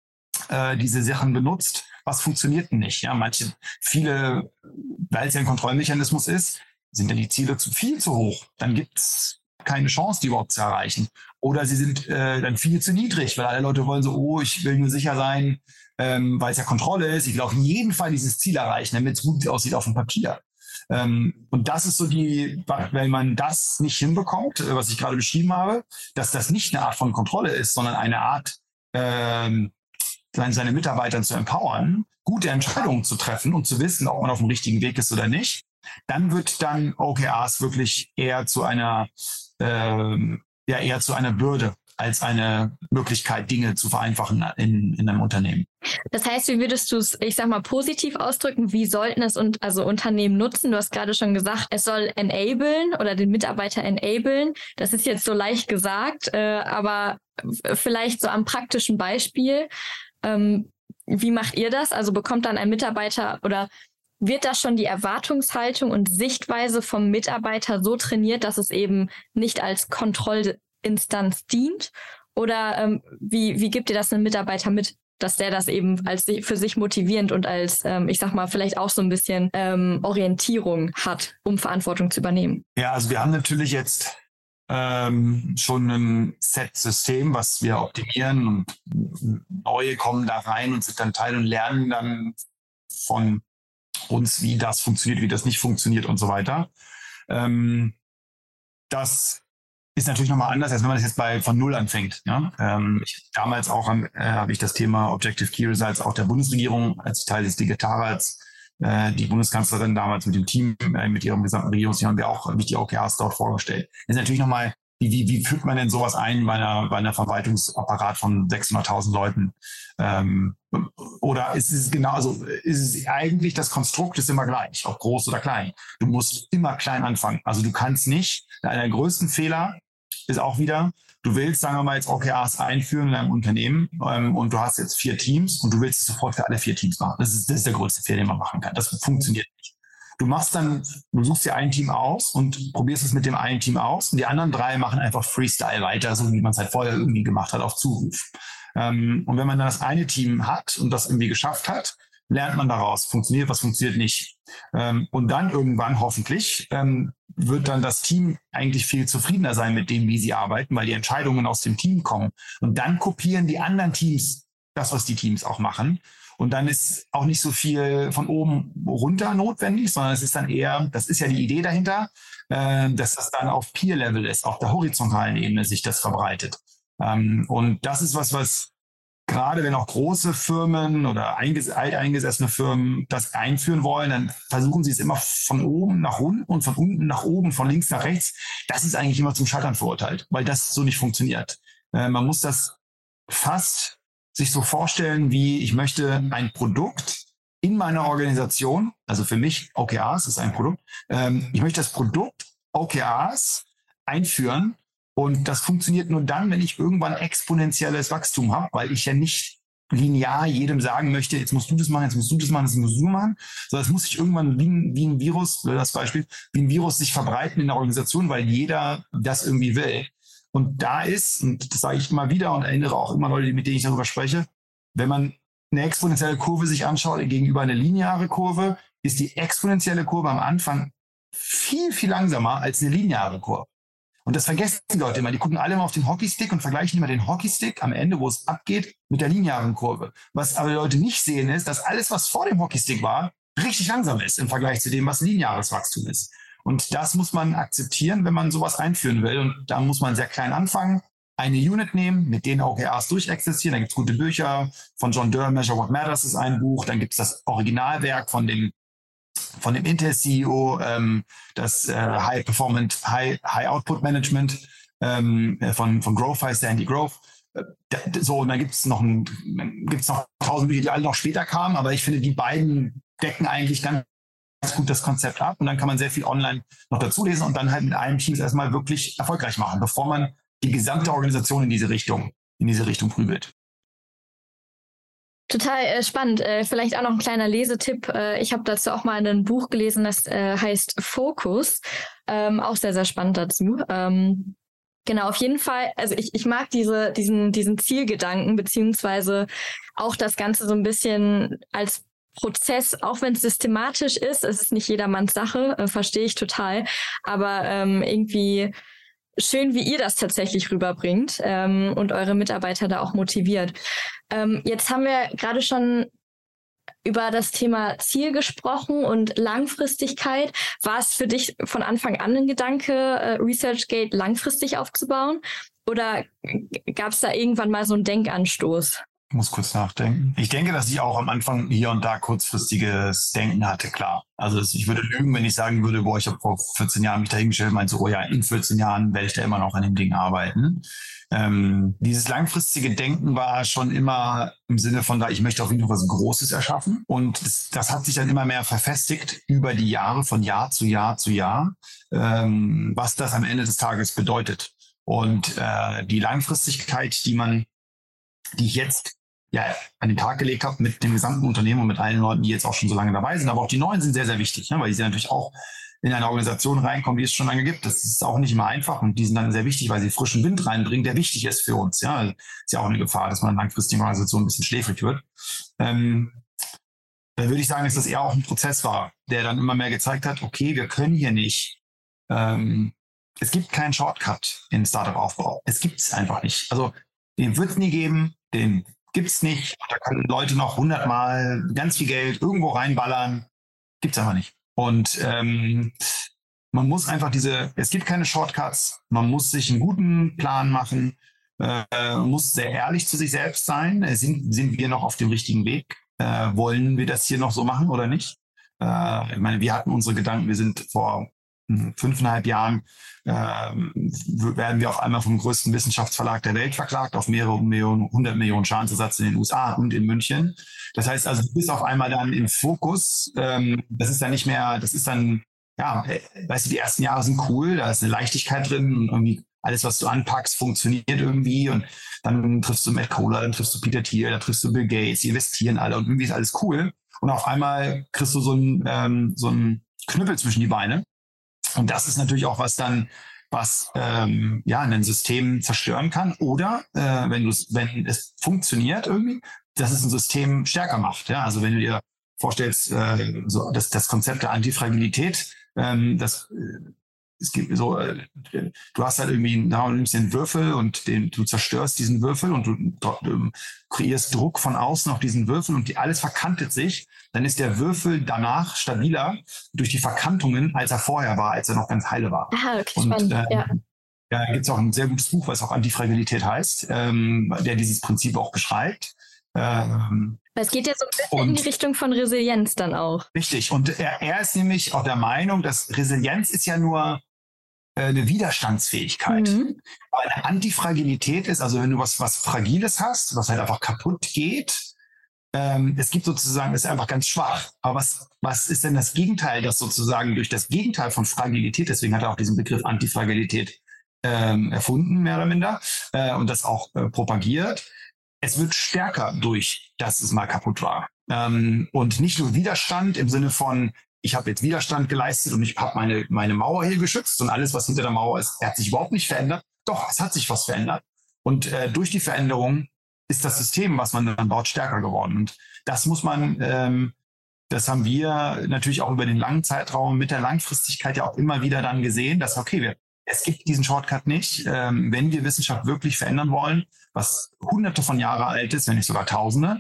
äh, diese Sachen benutzt, was funktioniert denn nicht? Ja, manche, viele, weil es ja ein Kontrollmechanismus ist, sind ja die Ziele zu viel zu hoch. Dann gibt es keine Chance, die überhaupt zu erreichen. Oder sie sind äh, dann viel zu niedrig, weil alle Leute wollen so, oh, ich will nur sicher sein, ähm, weil es ja Kontrolle ist. Ich will auf jeden Fall dieses Ziel erreichen, damit es gut aussieht auf dem Papier. Ähm, und das ist so die, wenn man das nicht hinbekommt, was ich gerade beschrieben habe, dass das nicht eine Art von Kontrolle ist, sondern eine Art, ähm, seine Mitarbeiter zu empowern, gute Entscheidungen zu treffen und zu wissen, ob man auf dem richtigen Weg ist oder nicht, dann wird dann O K Rs wirklich eher zu einer, ähm, ja, eher zu einer Bürde als eine Möglichkeit, Dinge zu vereinfachen in, in einem Unternehmen. Das heißt, wie würdest du es, ich sag mal, positiv ausdrücken? Wie sollten es und also Unternehmen nutzen? Du hast gerade schon gesagt, es soll enablen oder den Mitarbeiter enablen. Das ist jetzt so leicht gesagt, äh, aber vielleicht so am praktischen Beispiel. Ähm, wie macht ihr das? Also bekommt dann ein Mitarbeiter oder wird da schon die Erwartungshaltung und Sichtweise vom Mitarbeiter so trainiert, dass es eben nicht als Kontrollinstanz dient? Oder ähm, wie, wie gibt ihr das einem Mitarbeiter mit, dass der das eben als für sich motivierend und als, ähm, ich sag mal, vielleicht auch so ein bisschen ähm, Orientierung hat, um Verantwortung zu übernehmen? Ja, also wir haben natürlich jetzt ähm, schon ein Set-System, was wir optimieren, und neue kommen da rein und sind dann Teil und lernen dann von uns, wie das funktioniert, wie das nicht funktioniert und so weiter. Ähm, das ist natürlich nochmal anders, als wenn man das jetzt bei von Null anfängt. Ja? Ähm, ich, damals auch äh, habe ich das Thema Objective Key Results auch der Bundesregierung als Teil des Digitalrats, äh, die Bundeskanzlerin damals mit dem Team, äh, mit ihrem gesamten Regierungsteam, haben wir auch wichtige O K Rs dort vorgestellt. Das ist natürlich nochmal, wie, wie, wie führt man denn sowas ein bei einer, bei einer Verwaltungsapparat von sechshunderttausend Leuten? Ähm, oder ist es genau, also ist es eigentlich, das Konstrukt ist immer gleich, ob groß oder klein. Du musst immer klein anfangen. Also du kannst nicht, einer der größten Fehler ist auch wieder, du willst, sagen wir mal, jetzt O K Rs einführen in einem Unternehmen ähm, und du hast jetzt vier Teams und du willst es sofort für alle vier Teams machen. Das ist, das ist der größte Fehler, den man machen kann. Das funktioniert nicht. Du machst dann, du suchst dir ein Team aus und probierst es mit dem einen Team aus und die anderen drei machen einfach Freestyle weiter, so wie man es halt vorher irgendwie gemacht hat, auf Zuruf. Ähm, und wenn man dann das eine Team hat und das irgendwie geschafft hat, lernt man daraus, funktioniert, was funktioniert nicht. Ähm, und dann irgendwann hoffentlich ähm, wird dann das Team eigentlich viel zufriedener sein mit dem, wie sie arbeiten, weil die Entscheidungen aus dem Team kommen. Und dann kopieren die anderen Teams das, was die Teams auch machen. Und dann ist auch nicht so viel von oben runter notwendig, sondern es ist dann eher, das ist ja die Idee dahinter, äh, dass das dann auf Peer-Level ist, auf der horizontalen Ebene sich das verbreitet. Ähm, und das ist was, was gerade wenn auch große Firmen oder einges- alteingesessene Firmen das einführen wollen, dann versuchen sie es immer von oben nach unten und von unten nach oben, von links nach rechts. Das ist eigentlich immer zum Scheitern verurteilt, weil das so nicht funktioniert. Äh, man muss das fast sich so vorstellen, wie ich möchte ein Produkt in meiner Organisation, also für mich O K Rs ist ein Produkt, ähm, ich möchte das Produkt O K Rs einführen und das funktioniert nur dann, wenn ich irgendwann exponentielles Wachstum habe, weil ich ja nicht linear jedem sagen möchte, jetzt musst du das machen, jetzt musst du das machen, jetzt musst du machen, sondern es muss sich irgendwann wie ein, wie ein Virus, das Beispiel, wie ein Virus sich verbreiten in der Organisation, weil jeder das irgendwie will. Und da ist, und das sage ich immer wieder und erinnere auch immer Leute, mit denen ich darüber spreche, wenn man eine exponentielle Kurve sich anschaut gegenüber eine lineare Kurve, ist die exponentielle Kurve am Anfang viel, viel langsamer als eine lineare Kurve. Und das vergessen die Leute immer. Die gucken alle immer auf den Hockeystick und vergleichen immer den Hockeystick am Ende, wo es abgeht, mit der linearen Kurve. Was aber die Leute nicht sehen, ist, dass alles, was vor dem Hockeystick war, richtig langsam ist im Vergleich zu dem, was lineares Wachstum ist. Und das muss man akzeptieren, wenn man sowas einführen will. Und da muss man sehr klein anfangen, eine Unit nehmen, mit denen O K Rs durchexistieren. Da gibt es gute Bücher von John Doerr, Measure What Matters ist ein Buch. Dann gibt es das Originalwerk von dem, von dem Intel-C E O, ähm, das äh, High Performance, High, High Output Management ähm, von, von Growth, Sandy Growth. Äh, so, und dann gibt es noch, ein, gibt's noch tausend Bücher, die alle noch später kamen. Aber ich finde, die beiden decken eigentlich ganz gut das Konzept ab und dann kann man sehr viel online noch dazu lesen und dann halt mit einem Team erstmal wirklich erfolgreich machen, bevor man die gesamte Organisation in diese Richtung, in diese Richtung prügelt. Total äh, spannend. Äh, vielleicht auch noch ein kleiner Lesetipp. Äh, ich habe dazu auch mal ein Buch gelesen, das äh, heißt Focus. Ähm, auch sehr, sehr spannend dazu. Ähm, genau, auf jeden Fall. Also ich, ich mag diese, diesen, diesen Zielgedanken, beziehungsweise auch das Ganze so ein bisschen als Prozess, auch wenn es systematisch ist, es ist nicht jedermanns Sache, äh, verstehe ich total, aber ähm, irgendwie schön, wie ihr das tatsächlich rüberbringt ähm, und eure Mitarbeiter da auch motiviert. Ähm, jetzt haben wir gerade schon über das Thema Ziel gesprochen und Langfristigkeit. War es für dich von Anfang an ein Gedanke, äh, ResearchGate langfristig aufzubauen oder gab es da irgendwann mal so einen Denkanstoß? Ich muss kurz nachdenken. Ich denke, dass ich auch am Anfang hier und da kurzfristiges Denken hatte, klar. Also ich würde lügen, wenn ich sagen würde, boah, ich habe vor vierzehn Jahren mich dahingestellt und meinte so, oh ja, in vierzehn Jahren werde ich da immer noch an dem Ding arbeiten. Ähm, dieses langfristige Denken war schon immer im Sinne von, da ich möchte auf jeden Fall was Großes erschaffen. Und das, das hat sich dann immer mehr verfestigt über die Jahre, von Jahr zu Jahr zu Jahr, ähm, was das am Ende des Tages bedeutet. Und äh, die Langfristigkeit, die man, die ich jetzt ja, an den Tag gelegt habe mit dem gesamten Unternehmen und mit allen Leuten, die jetzt auch schon so lange dabei sind. Aber auch die Neuen sind sehr, sehr wichtig, ne? Weil die sind natürlich auch in eine Organisation reinkommen, die es schon lange gibt. Das ist auch nicht immer einfach und die sind dann sehr wichtig, weil sie frischen Wind reinbringen, der wichtig ist für uns. Ja, ist ja auch eine Gefahr, dass man in langfristigen Organisationen ein bisschen schläfrig wird. Ähm, da würde ich sagen, dass das eher auch ein Prozess war, der dann immer mehr gezeigt hat, okay, wir können hier nicht, ähm, es gibt keinen Shortcut in Startup-Aufbau. Es gibt es einfach nicht. Also den wird es nie geben, den gibt's nicht. Da können Leute noch hundertmal ganz viel Geld irgendwo reinballern. Gibt's einfach nicht. Und ähm, man muss einfach diese, es gibt keine Shortcuts. Man muss sich einen guten Plan machen. Äh, man muss sehr ehrlich zu sich selbst sein. Sind, sind wir noch auf dem richtigen Weg? Äh, wollen wir das hier noch so machen oder nicht? Äh, ich meine, wir hatten unsere Gedanken. Wir sind vor fünfeinhalb Jahren äh, werden wir auf einmal vom größten Wissenschaftsverlag der Welt verklagt, auf mehrere Millionen, hundert Millionen Schadensersatz in den U S A und in München. Das heißt also, du bist auf einmal dann im Fokus. Ähm, das ist dann nicht mehr, das ist dann, ja, weißt du, die ersten Jahre sind cool, da ist eine Leichtigkeit drin und irgendwie alles, was du anpackst, funktioniert irgendwie und dann triffst du Matt Kohler, dann triffst du Peter Thiel, dann triffst du Bill Gates, die investieren alle und irgendwie ist alles cool. Und auf einmal kriegst du so einen, ähm, so einen Knüppel zwischen die Beine. Und das ist natürlich auch was dann, was ähm, ja ein System zerstören kann. Oder äh, wenn du wenn es funktioniert irgendwie, dass es ein System stärker macht. Ja, also wenn du dir vorstellst, äh, so das, das Konzept der Antifragilität, ähm, das äh, es gibt so, du hast halt irgendwie, du nimmst den Würfel und den, du zerstörst diesen Würfel und du, du kreierst Druck von außen auf diesen Würfel und die, alles verkantet sich, dann ist der Würfel danach stabiler durch die Verkantungen, als er vorher war, als er noch ganz heile war. Ah, okay, und, spannend, äh, ja. Da gibt es auch ein sehr gutes Buch, was auch Antifragilität heißt, ähm, der dieses Prinzip auch beschreibt. Ähm, Es geht ja so ein bisschen in die Richtung von Resilienz dann auch. Richtig. Und er, er ist nämlich auch der Meinung, dass Resilienz ist ja nur äh, eine Widerstandsfähigkeit. Mhm. Aber eine Antifragilität ist, also wenn du was, was Fragiles hast, was halt einfach kaputt geht, ähm, es gibt sozusagen, ist einfach ganz schwach. Aber was, was ist denn das Gegenteil, das sozusagen durch das Gegenteil von Fragilität, deswegen hat er auch diesen Begriff Antifragilität ähm, erfunden, mehr oder minder, äh, und das auch äh, propagiert. Es wird stärker durch, dass es mal kaputt war. Ähm, und nicht nur Widerstand im Sinne von, ich habe jetzt Widerstand geleistet und ich habe meine, meine Mauer hier geschützt und alles, was hinter der Mauer ist, hat sich überhaupt nicht verändert. Doch, es hat sich was verändert. Und äh, durch die Veränderung ist das System, was man dann baut, stärker geworden. Und das muss man, ähm, das haben wir natürlich auch über den langen Zeitraum mit der Langfristigkeit ja auch immer wieder dann gesehen, dass, okay, wir Es gibt diesen Shortcut nicht. Ähm, wenn wir Wissenschaft wirklich verändern wollen, was hunderte von Jahren alt ist, wenn nicht sogar tausende,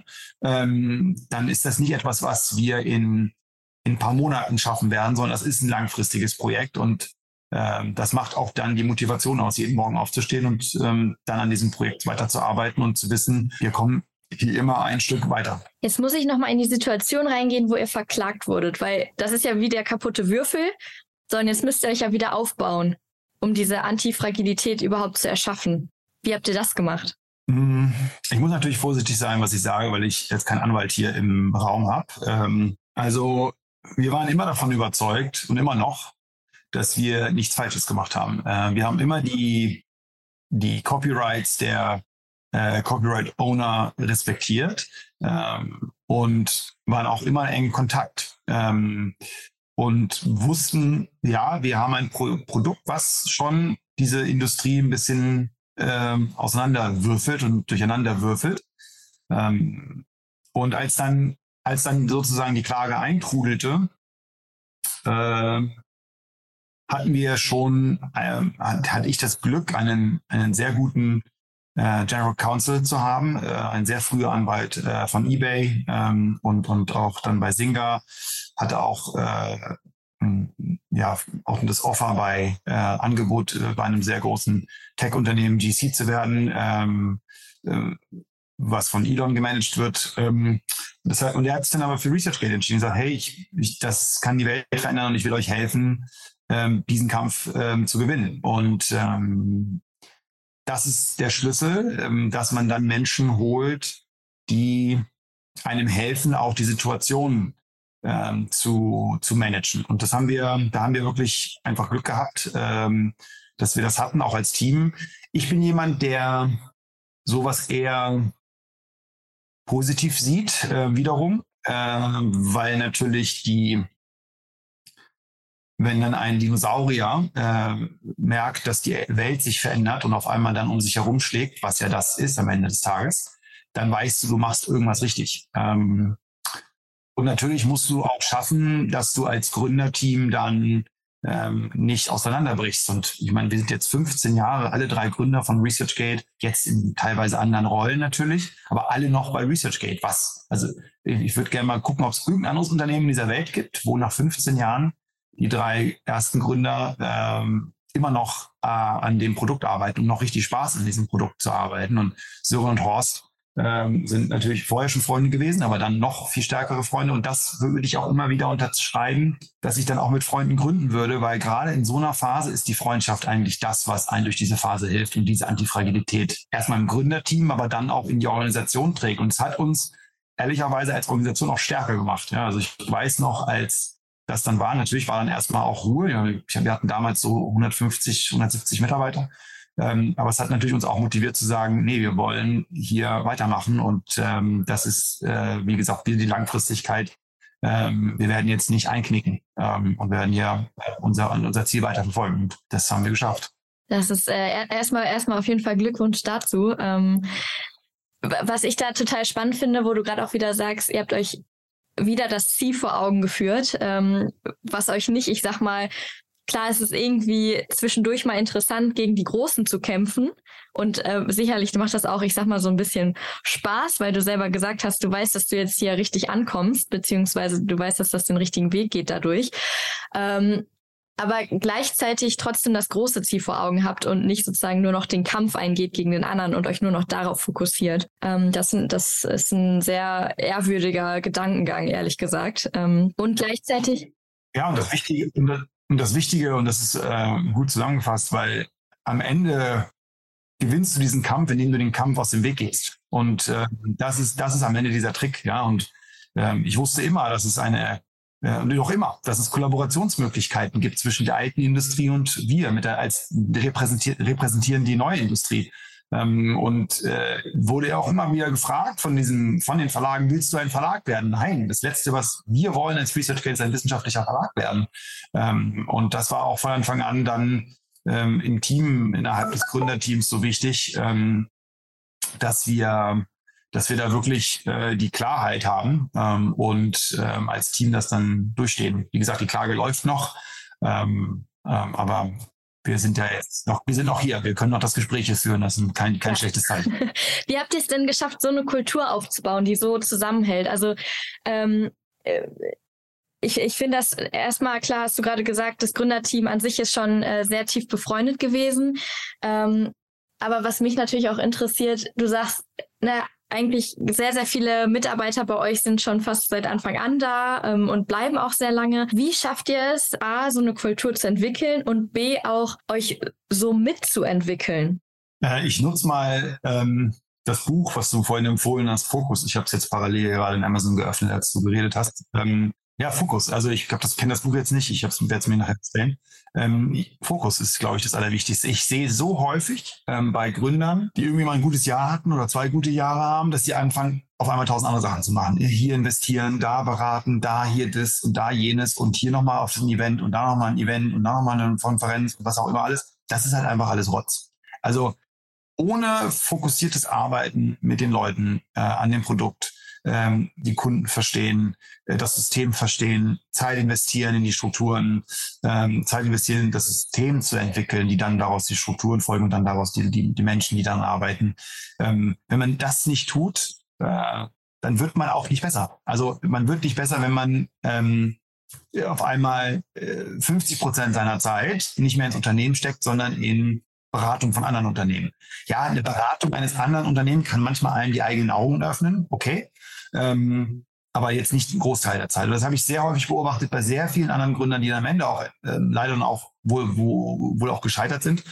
ähm, dann ist das nicht etwas, was wir in, in ein paar Monaten schaffen werden, sondern das ist ein langfristiges Projekt und ähm, das macht auch dann die Motivation aus, jeden Morgen aufzustehen und ähm, dann an diesem Projekt weiterzuarbeiten und zu wissen, wir kommen wie immer ein Stück weiter. Jetzt muss ich nochmal in die Situation reingehen, wo ihr verklagt wurdet, weil das ist ja wie der kaputte Würfel, sondern jetzt müsst ihr euch ja wieder aufbauen, um diese Antifragilität überhaupt zu erschaffen. Wie habt ihr das gemacht? Ich muss natürlich vorsichtig sein, was ich sage, weil ich jetzt keinen Anwalt hier im Raum habe. Ähm, also wir waren immer davon überzeugt und immer noch, dass wir nichts Falsches gemacht haben. Äh, wir haben immer die, die Copyrights der äh, Copyright-Owner respektiert ähm, und waren auch immer in engem Kontakt. Ähm, Und wussten, ja, wir haben ein Pro- Produkt, was schon diese Industrie ein bisschen ähm, auseinanderwürfelt und durcheinanderwürfelt. Ähm, und als dann, als dann sozusagen die Klage eintrudelte, äh, hatten wir schon, äh, hatte ich das Glück, einen, einen sehr guten äh, General Counsel zu haben, äh, ein sehr früher Anwalt äh, von eBay ähm, und, und auch dann bei Zynga, hatte auch äh, ja auch das Offer bei äh, Angebot äh, bei einem sehr großen Tech-Unternehmen G C zu werden, ähm, äh, was von Elon gemanagt wird. Ähm, das hat, und er hat sich dann aber für ResearchGate entschieden und gesagt, hey, ich, ich, das kann die Welt verändern und ich will euch helfen, ähm, diesen Kampf ähm, zu gewinnen. Und ähm, das ist der Schlüssel, ähm, dass man dann Menschen holt, die einem helfen, auch die Situation ähm, zu, zu managen. Und das haben wir, da haben wir wirklich einfach Glück gehabt, ähm, dass wir das hatten, auch als Team. Ich bin jemand, der sowas eher positiv sieht, äh, wiederum, äh, weil natürlich die, wenn dann ein Dinosaurier äh, merkt, dass die Welt sich verändert und auf einmal dann um sich herum schlägt, was ja das ist am Ende des Tages, dann weißt du, du machst irgendwas richtig. Ähm, und natürlich musst du auch schaffen, dass du als Gründerteam dann ähm, nicht auseinanderbrichst. Und ich meine, wir sind jetzt fünfzehn Jahre, alle drei Gründer von ResearchGate, jetzt in teilweise anderen Rollen natürlich, aber alle noch bei ResearchGate. Was? Also ich würde gerne mal gucken, ob es irgendein anderes Unternehmen in dieser Welt gibt, wo nach fünfzehn Jahren die drei ersten Gründer ähm, immer noch äh, an dem Produkt arbeiten und noch richtig Spaß an diesem Produkt zu arbeiten. Und Sören und Horst ähm, sind natürlich vorher schon Freunde gewesen, aber dann noch viel stärkere Freunde. Und das würde ich auch immer wieder unterschreiben, dass ich dann auch mit Freunden gründen würde, weil gerade in so einer Phase ist die Freundschaft eigentlich das, was einen durch diese Phase hilft und diese Antifragilität erstmal im Gründerteam, aber dann auch in die Organisation trägt. Und es hat uns ehrlicherweise als Organisation auch stärker gemacht. Ja, also ich weiß noch, als das dann war, natürlich war dann erstmal auch Ruhe. Ja, wir hatten damals so hundertfünfzig, hundertsiebzig Mitarbeiter. Ähm, aber es hat natürlich uns auch motiviert zu sagen, nee, wir wollen hier weitermachen. Und ähm, das ist, äh, wie gesagt, wieder die Langfristigkeit. Ähm, wir werden jetzt nicht einknicken ähm, und werden hier unser, unser Ziel weiter verfolgen. Und das haben wir geschafft. Das ist äh, erstmal erstmal auf jeden Fall Glückwunsch dazu. Ähm, was ich da total spannend finde, wo du gerade auch wieder sagst, ihr habt euch wieder das Ziel vor Augen geführt, ähm, was euch nicht, ich sag mal, klar, es ist irgendwie zwischendurch mal interessant, gegen die Großen zu kämpfen. Und äh, sicherlich macht das auch, ich sag mal, so ein bisschen Spaß, weil du selber gesagt hast, du weißt, dass du jetzt hier richtig ankommst, beziehungsweise du weißt, dass das den richtigen Weg geht dadurch. Ähm, aber gleichzeitig trotzdem das große Ziel vor Augen habt und nicht sozusagen nur noch den Kampf eingeht gegen den anderen und euch nur noch darauf fokussiert. Ähm, das, das ist ein sehr ehrwürdiger Gedankengang, ehrlich gesagt. Ähm, und gleichzeitig... Ja, und das Wichtige, und das, und das Wichtige, und das ist äh, gut zusammengefasst, weil am Ende gewinnst du diesen Kampf, indem du den Kampf aus dem Weg gehst. Und äh, das ist, das ist am Ende dieser Trick, ja. Und äh, ich wusste immer, dass es eine und noch immer, dass es Kollaborationsmöglichkeiten gibt zwischen der alten Industrie und wir mit der als repräsentier, repräsentieren die neue Industrie. Ähm, und äh, wurde ja auch immer wieder gefragt von diesen, von den Verlagen, willst du ein Verlag werden? Nein, das Letzte, was wir wollen als ResearchGate, ist ein wissenschaftlicher Verlag werden. Ähm, und das war auch von Anfang an dann ähm, im Team, innerhalb des Gründerteams so wichtig, ähm, dass wir dass wir da wirklich äh, die Klarheit haben ähm, und ähm, als Team das dann durchstehen. Wie gesagt, die Klage läuft noch, ähm, ähm, aber wir sind ja jetzt noch, wir sind noch hier, wir können noch das Gespräch jetzt führen, das ist kein, kein ja. schlechtes Zeichen. Wie habt ihr es denn geschafft, so eine Kultur aufzubauen, die so zusammenhält? Also ähm, ich, ich finde das erstmal, klar hast du gerade gesagt, das Gründerteam an sich ist schon äh, sehr tief befreundet gewesen. Ähm, aber was mich natürlich auch interessiert, du sagst, na, eigentlich sehr, sehr viele Mitarbeiter bei euch sind schon fast seit Anfang an da ähm, und bleiben auch sehr lange. Wie schafft ihr es, A, so eine Kultur zu entwickeln und B, auch euch so mitzuentwickeln? Äh, ich nutze mal ähm, das Buch, was du vorhin empfohlen hast, Fokus. Ich habe es jetzt parallel gerade in Amazon geöffnet, als du geredet hast. Ähm, ja, Fokus. Also ich glaube, das kenne das Buch jetzt nicht. Ich werde es mir nachher erzählen. Ähm, Fokus ist, glaube ich, das Allerwichtigste. Ich sehe so häufig ähm, bei Gründern, die irgendwie mal ein gutes Jahr hatten oder zwei gute Jahre haben, dass die anfangen, auf einmal tausend andere Sachen zu machen. Hier investieren, da beraten, da hier das und da jenes und hier nochmal auf ein Event und da nochmal ein Event und da nochmal eine Konferenz und was auch immer alles. Das ist halt einfach alles Rotz. Also ohne fokussiertes Arbeiten mit den Leuten äh, an dem Produkt, ähm, die Kunden verstehen, äh, das System verstehen, Zeit investieren in die Strukturen, ähm, Zeit investieren in das System zu entwickeln, die dann daraus die Strukturen folgen und dann daraus die, die, die Menschen, die daran arbeiten. Ähm, wenn man das nicht tut, äh, dann wird man auch nicht besser. Also man wird nicht besser, wenn man ähm, auf einmal äh, fünfzig Prozent seiner Zeit nicht mehr ins Unternehmen steckt, sondern in Beratung von anderen Unternehmen. Ja, eine Beratung eines anderen Unternehmens kann manchmal einem die eigenen Augen öffnen, okay, ähm, aber jetzt nicht einen Großteil der Zeit. Und das habe ich sehr häufig beobachtet bei sehr vielen anderen Gründern, die dann am Ende auch äh, leider auch wohl, wohl, wohl auch gescheitert sind,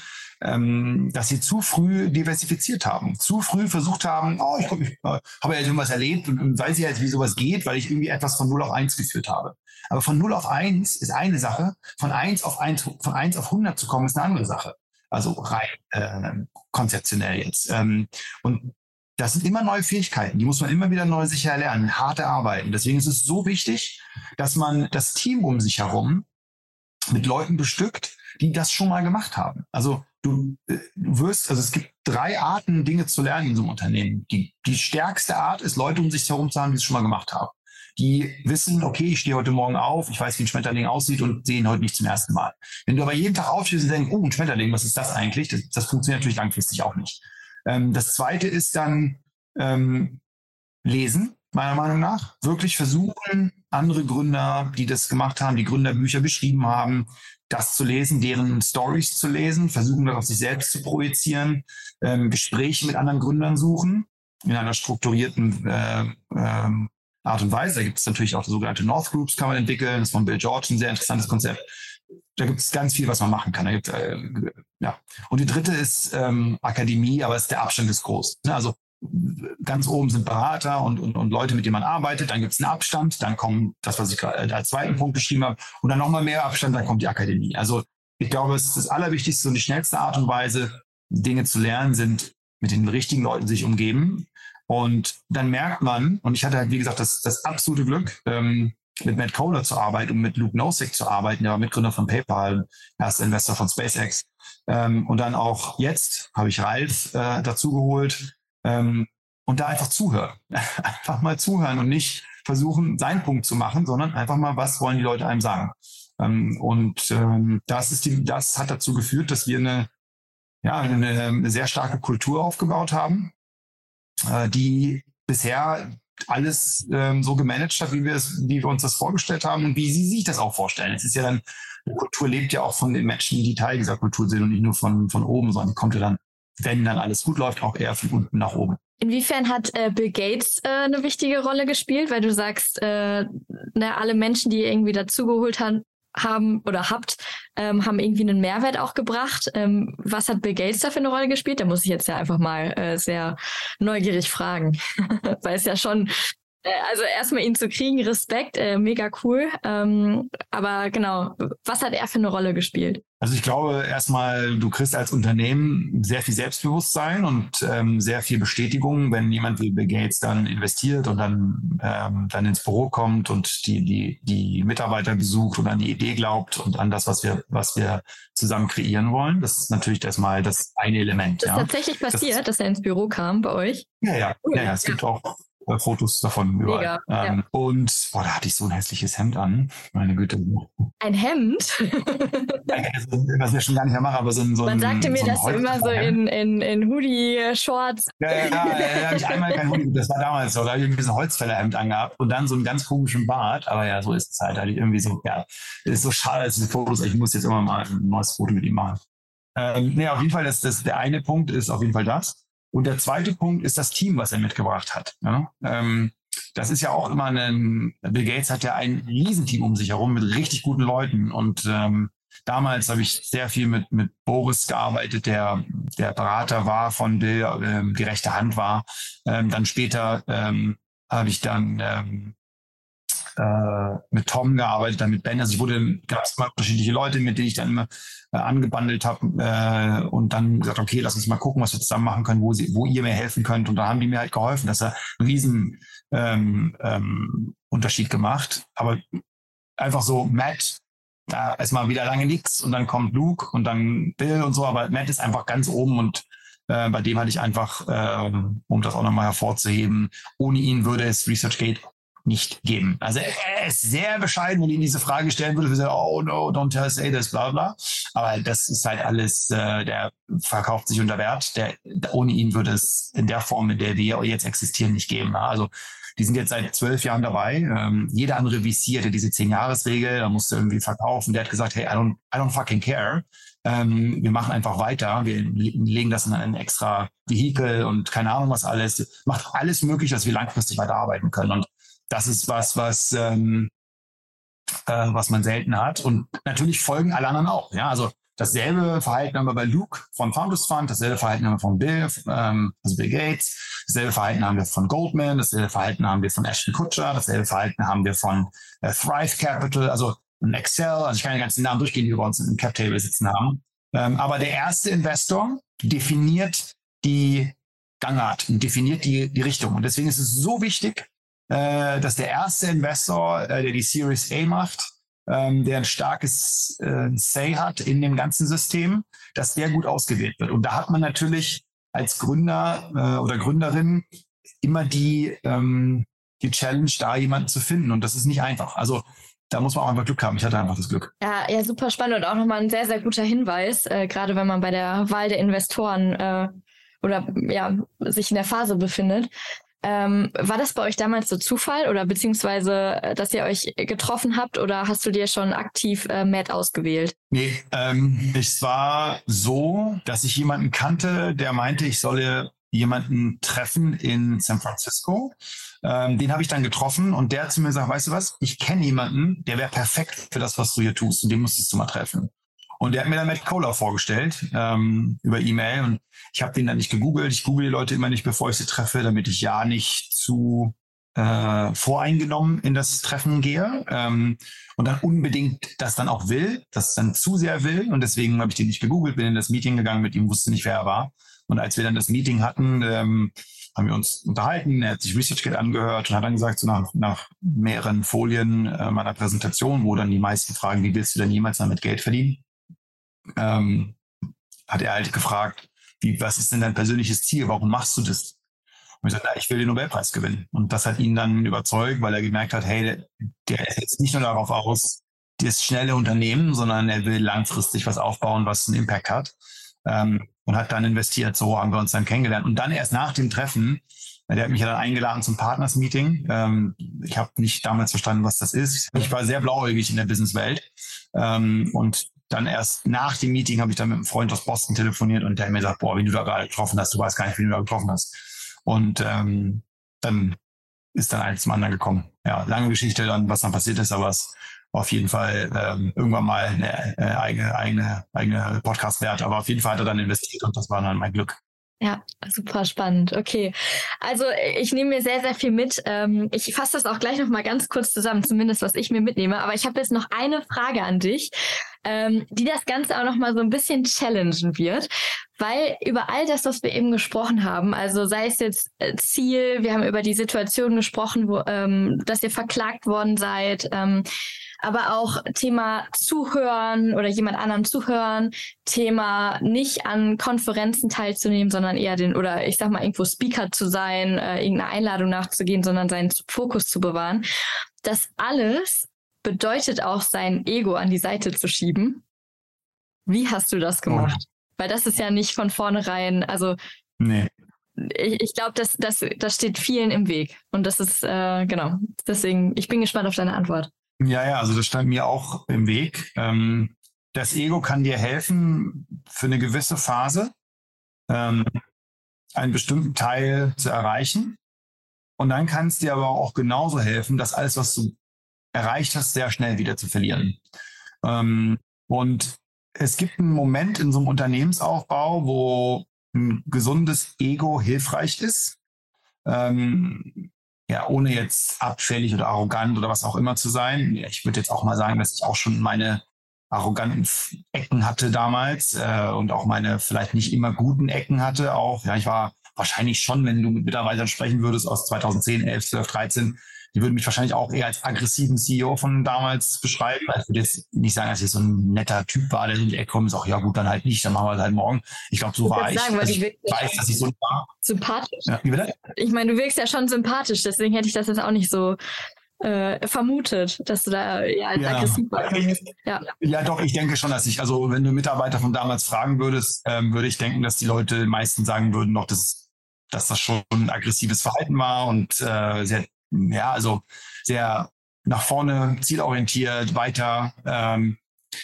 ähm, dass sie zu früh diversifiziert haben, zu früh versucht haben, oh, ich, ich äh, habe ja jetzt irgendwas erlebt und, und weiß ja jetzt, wie sowas geht, weil ich irgendwie etwas von null auf eins geführt habe. Aber von null auf eins ist eine Sache, von eins auf eins, von eins auf hundert zu kommen, ist eine andere Sache. Also rein äh, konzeptionell jetzt. Ähm, und das sind immer neue Fähigkeiten, die muss man immer wieder neu sicher lernen, hart erarbeiten. Deswegen ist es so wichtig, dass man das Team um sich herum mit Leuten bestückt, die das schon mal gemacht haben. Also du, äh, du wirst, also es gibt drei Arten, Dinge zu lernen in so einem Unternehmen. Die, die stärkste Art ist, Leute um sich herum zu haben, die es schon mal gemacht haben. Die wissen, okay, ich stehe heute Morgen auf, ich weiß, wie ein Schmetterling aussieht und sehe ihn heute nicht zum ersten Mal. Wenn du aber jeden Tag aufstehst und denkst, oh, ein Schmetterling, was ist das eigentlich? Das, das funktioniert natürlich langfristig auch nicht. Ähm, das Zweite ist dann ähm, Lesen, meiner Meinung nach. Wirklich versuchen, andere Gründer, die das gemacht haben, die Gründerbücher geschrieben haben, das zu lesen, deren Stories zu lesen, versuchen, das auf sich selbst zu projizieren, ähm, Gespräche mit anderen Gründern suchen, in einer strukturierten äh, ähm, Art und Weise. Da gibt es natürlich auch sogenannte North Groups, kann man entwickeln. Das ist von Bill George ein sehr interessantes Konzept. Da gibt es ganz viel, was man machen kann. Da gibt's, äh, ja. Und die dritte ist ähm, Akademie, aber ist der Abstand ist groß. Also ganz oben sind Berater und, und, und Leute, mit denen man arbeitet. Dann gibt es einen Abstand. Dann kommt das, was ich gerade als zweiten Punkt beschrieben habe. Und dann nochmal mehr Abstand, dann kommt die Akademie. Also ich glaube, es ist das Allerwichtigste und die schnellste Art und Weise, Dinge zu lernen, sind mit den richtigen Leuten sich umgeben. Und dann merkt man, und ich hatte halt, wie gesagt, das, das absolute Glück, ähm, mit Matt Kohler zu arbeiten und mit Luke Nosek zu arbeiten, der war Mitgründer von PayPal, erster Investor von SpaceX. Ähm, und dann auch jetzt habe ich Ralf äh, dazu geholt ähm, und da einfach zuhören. Einfach mal zuhören und nicht versuchen, seinen Punkt zu machen, sondern einfach mal, was wollen die Leute einem sagen. Ähm, und ähm, das ist die, das hat dazu geführt, dass wir eine, ja, eine, eine sehr starke Kultur aufgebaut haben, äh, die bisher alles ähm, so gemanagt hat, wie wir es, wie wir uns das vorgestellt haben und wie sie sich das auch vorstellen. Es ist ja dann, die Kultur lebt ja auch von den Menschen, die Teil dieser Kultur sind und nicht nur von, von oben, sondern die kommt ja dann, wenn dann alles gut läuft, auch eher von unten nach oben. Inwiefern hat äh, Bill Gates äh, eine wichtige Rolle gespielt? Weil du sagst, äh, ne, alle Menschen, die ihr irgendwie dazugeholt haben, haben oder habt, ähm, haben irgendwie einen Mehrwert auch gebracht. Ähm, was hat Bill Gates da für eine Rolle gespielt? Da muss ich jetzt ja einfach mal äh, sehr neugierig fragen. Weil es ja schon, äh, also erstmal ihn zu kriegen, Respekt, äh, mega cool. Ähm, aber genau, was hat er für eine Rolle gespielt? Also ich glaube erstmal, du kriegst als Unternehmen sehr viel Selbstbewusstsein und ähm, sehr viel Bestätigung, wenn jemand wie Bill Gates dann investiert und dann ähm, dann ins Büro kommt und die die die Mitarbeiter besucht und an die Idee glaubt und an das, was wir was wir zusammen kreieren wollen. Das ist natürlich erstmal das eine Element. Das ist ja. tatsächlich passiert, das, dass er ins Büro kam bei euch? Ja, ja, cool. ja, ja. Es ja. gibt auch äh, Fotos davon überall. Mega, ähm, ja. Und boah, da hatte ich so ein hässliches Hemd an. Meine Güte. Ein Hemd? Was ich ja schon gar nicht mehr mache, aber so ein so Man sagte ein, mir, so ein dass du immer so in, in, in Hoodie-Shorts... Ja, ja, ja, da habe ich einmal kein Hoodie, das war damals so, da habe ich irgendwie so ein Holzfällerhemd angehabt und dann so einen ganz komischen Bart, aber ja, so ist es halt, da hatte ich irgendwie so, ja, das ist so schade, dass diese Fotos, ich muss jetzt immer mal ein neues Foto mit ihm machen. Ähm, nee, auf jeden Fall, das, das, der eine Punkt ist auf jeden Fall das. Und der zweite Punkt ist das Team, was er mitgebracht hat. Ja? Ähm, das ist ja auch immer ein, Bill Gates hat ja ein Riesenteam um sich herum mit richtig guten Leuten und ähm, damals habe ich sehr viel mit, mit Boris gearbeitet, der, der Berater war von Bill, ähm, die rechte Hand war. Ähm, dann später ähm, habe ich dann ähm, äh, mit Tom gearbeitet, dann mit Ben. Also ich wurde, gab es immer unterschiedliche Leute, mit denen ich dann immer äh, angebandelt habe äh, und dann gesagt, okay, lass uns mal gucken, was wir zusammen machen können, wo, sie, wo ihr mir helfen könnt. Und da haben die mir halt geholfen. Das hat einen riesen ähm, ähm, Unterschied gemacht. Aber einfach so, Matt, da ist mal wieder lange nichts und dann kommt Luke und dann Bill und so, aber Matt ist einfach ganz oben und äh, bei dem hatte ich einfach, äh, um das auch nochmal hervorzuheben, ohne ihn würde es ResearchGate nicht geben. Also er ist sehr bescheiden, wenn ich ihm diese Frage stellen würde, wir sagen, oh no, don't tell us say this, bla bla. Aber das ist halt alles, äh, der verkauft sich unter Wert. Der, ohne ihn würde es in der Form, in der wir jetzt existieren, nicht geben. Also die sind jetzt seit zwölf Jahren dabei. Ähm, jeder andere V C hatte diese zehn-Jahres-Regel, da musste irgendwie verkaufen. Der hat gesagt, hey, I don't, I don't fucking care. Ähm, wir machen einfach weiter. Wir legen das in ein extra Vehikel und keine Ahnung was alles. Macht alles möglich, dass wir langfristig weiterarbeiten können. Und das ist was, was, ähm, äh, was man selten hat. Und natürlich folgen alle anderen auch. Ja, also dasselbe Verhalten haben wir bei Luke von Founders Fund, dasselbe Verhalten haben wir von Bill, ähm, also Bill Gates, dasselbe Verhalten haben wir von Goldman, dasselbe Verhalten haben wir von Ashton Kutcher, dasselbe Verhalten haben wir von äh, Thrive Capital, also ein Excel, also ich kann den ganzen Namen durchgehen, die wir bei uns im Cap Table sitzen haben. Ähm, aber der erste Investor definiert die Gangart, definiert die, die Richtung. Und deswegen ist es so wichtig, äh, dass der erste Investor, äh, der die Series A macht, ähm, der ein starkes äh, Say hat in dem ganzen System, dass der gut ausgewählt wird. Und da hat man natürlich als Gründer äh, oder Gründerin immer die, ähm, die Challenge, da jemanden zu finden. Und das ist nicht einfach. Also da muss man auch einfach Glück haben. Ich hatte einfach das Glück. Ja, ja, super spannend und auch nochmal ein sehr, sehr guter Hinweis, äh, gerade wenn man bei der Wahl der Investoren äh, oder ja sich in der Phase befindet. Ähm, war das bei euch damals so Zufall oder beziehungsweise, dass ihr euch getroffen habt oder hast du dir schon aktiv äh, Matt ausgewählt? Nee, ähm, es war so, dass ich jemanden kannte, der meinte, ich solle jemanden treffen in San Francisco. Ähm, den habe ich dann getroffen und der hat zu mir gesagt, weißt du was, ich kenne jemanden, der wäre perfekt für das, was du hier tust und den musstest du mal treffen. Und der hat mir dann Matt Cohler vorgestellt ähm, über E-Mail und ich habe den dann nicht gegoogelt. Ich google die Leute immer nicht, bevor ich sie treffe, damit ich ja nicht zu äh, voreingenommen in das Treffen gehe ähm, und dann unbedingt das dann auch will, das dann zu sehr will. Und deswegen habe ich den nicht gegoogelt, bin in das Meeting gegangen mit ihm, wusste nicht, wer er war. Und als wir dann das Meeting hatten, ähm, haben wir uns unterhalten. Er hat sich ResearchGate angehört und hat dann gesagt, so nach, nach mehreren Folien äh, meiner Präsentation, wo dann die meisten fragen, wie willst du denn jemals damit Geld verdienen? Ähm, hat er halt gefragt, wie, was ist denn dein persönliches Ziel? Warum machst du das? Und ich sagte, ich will den Nobelpreis gewinnen. Und das hat ihn dann überzeugt, weil er gemerkt hat, hey, der, der ist jetzt nicht nur darauf aus, das schnelle Unternehmen, sondern er will langfristig was aufbauen, was einen Impact hat. Ähm, und hat dann investiert. So haben wir uns dann kennengelernt. Und dann erst nach dem Treffen, der hat mich ja dann eingeladen zum Partners-Meeting. Ähm, ich habe nicht damals verstanden, was das ist. Ich war sehr blauäugig in der Businesswelt. Ähm, und dann erst nach dem Meeting habe ich dann mit einem Freund aus Boston telefoniert und der hat mir gesagt, boah, wie du da gerade getroffen hast, du weißt gar nicht, wie du da getroffen hast. Und ähm, dann ist dann eins zum anderen gekommen. Ja, lange Geschichte dann, was dann passiert ist, aber es auf jeden Fall ähm, irgendwann mal eine äh, eigene, eigene, eigene Podcast wert. Aber auf jeden Fall hat er dann investiert und das war dann mein Glück. Ja, super spannend. Okay, also ich nehme mir sehr, sehr viel mit. Ähm, ich fasse das auch gleich noch mal ganz kurz zusammen, zumindest was ich mir mitnehme. Aber ich habe jetzt noch eine Frage an dich, ähm, die das Ganze auch noch mal so ein bisschen challengen wird. Weil über all das, was wir eben gesprochen haben, also sei es jetzt Ziel, wir haben über die Situation gesprochen, wo, ähm, dass ihr verklagt worden seid, ähm, aber auch Thema Zuhören oder jemand anderem zuhören, Thema nicht an Konferenzen teilzunehmen, sondern eher den, oder ich sag mal, irgendwo Speaker zu sein, äh, irgendeiner Einladung nachzugehen, sondern seinen Fokus zu bewahren. Das alles bedeutet auch, sein Ego an die Seite zu schieben. Wie hast du das gemacht? Oh. Weil das ist ja nicht von vornherein, also nee. ich, ich glaube, das, das, das steht vielen im Weg. Und das ist, äh, genau, deswegen, ich bin gespannt auf deine Antwort. Ja, ja, also das stand mir auch im Weg. Ähm, das Ego kann dir helfen, für eine gewisse Phase ähm, einen bestimmten Teil zu erreichen. Und dann kann es dir aber auch genauso helfen, das alles, was du erreicht hast, sehr schnell wieder zu verlieren. Ähm, und es gibt einen Moment in so einem Unternehmensaufbau, wo ein gesundes Ego hilfreich ist. Ähm, Ja, ohne jetzt abfällig oder arrogant oder was auch immer zu sein. Ich würde jetzt auch mal sagen, dass ich auch schon meine arroganten Ecken hatte damals äh, und auch meine vielleicht nicht immer guten Ecken hatte auch. Ja, ich war wahrscheinlich schon, wenn du mit Mitarbeitern sprechen würdest aus zweitausendzehn, elf, zwölf, dreizehn, die würden mich wahrscheinlich auch eher als aggressiven C E O von damals beschreiben. Also ich würde jetzt nicht sagen, dass ich so ein netter Typ war, der in die Ecke kommt und sagt, ja gut, dann halt nicht, dann machen wir es halt morgen. Ich glaube, so ich war ich. Sagen, also ich weiß, dass ich so war. Sympathisch. Ja, wie bitte? Ich meine, du wirkst ja schon sympathisch, deswegen hätte ich das jetzt auch nicht so äh, vermutet, dass du da ja, als ja. aggressiv warst. Ja. ja, doch, ich denke schon, dass ich, also wenn du Mitarbeiter von damals fragen würdest, ähm, würde ich denken, dass die Leute meistens sagen würden noch, dass, dass das schon ein aggressives Verhalten war und äh, sehr, ja, also sehr nach vorne, zielorientiert, weiter. Ähm,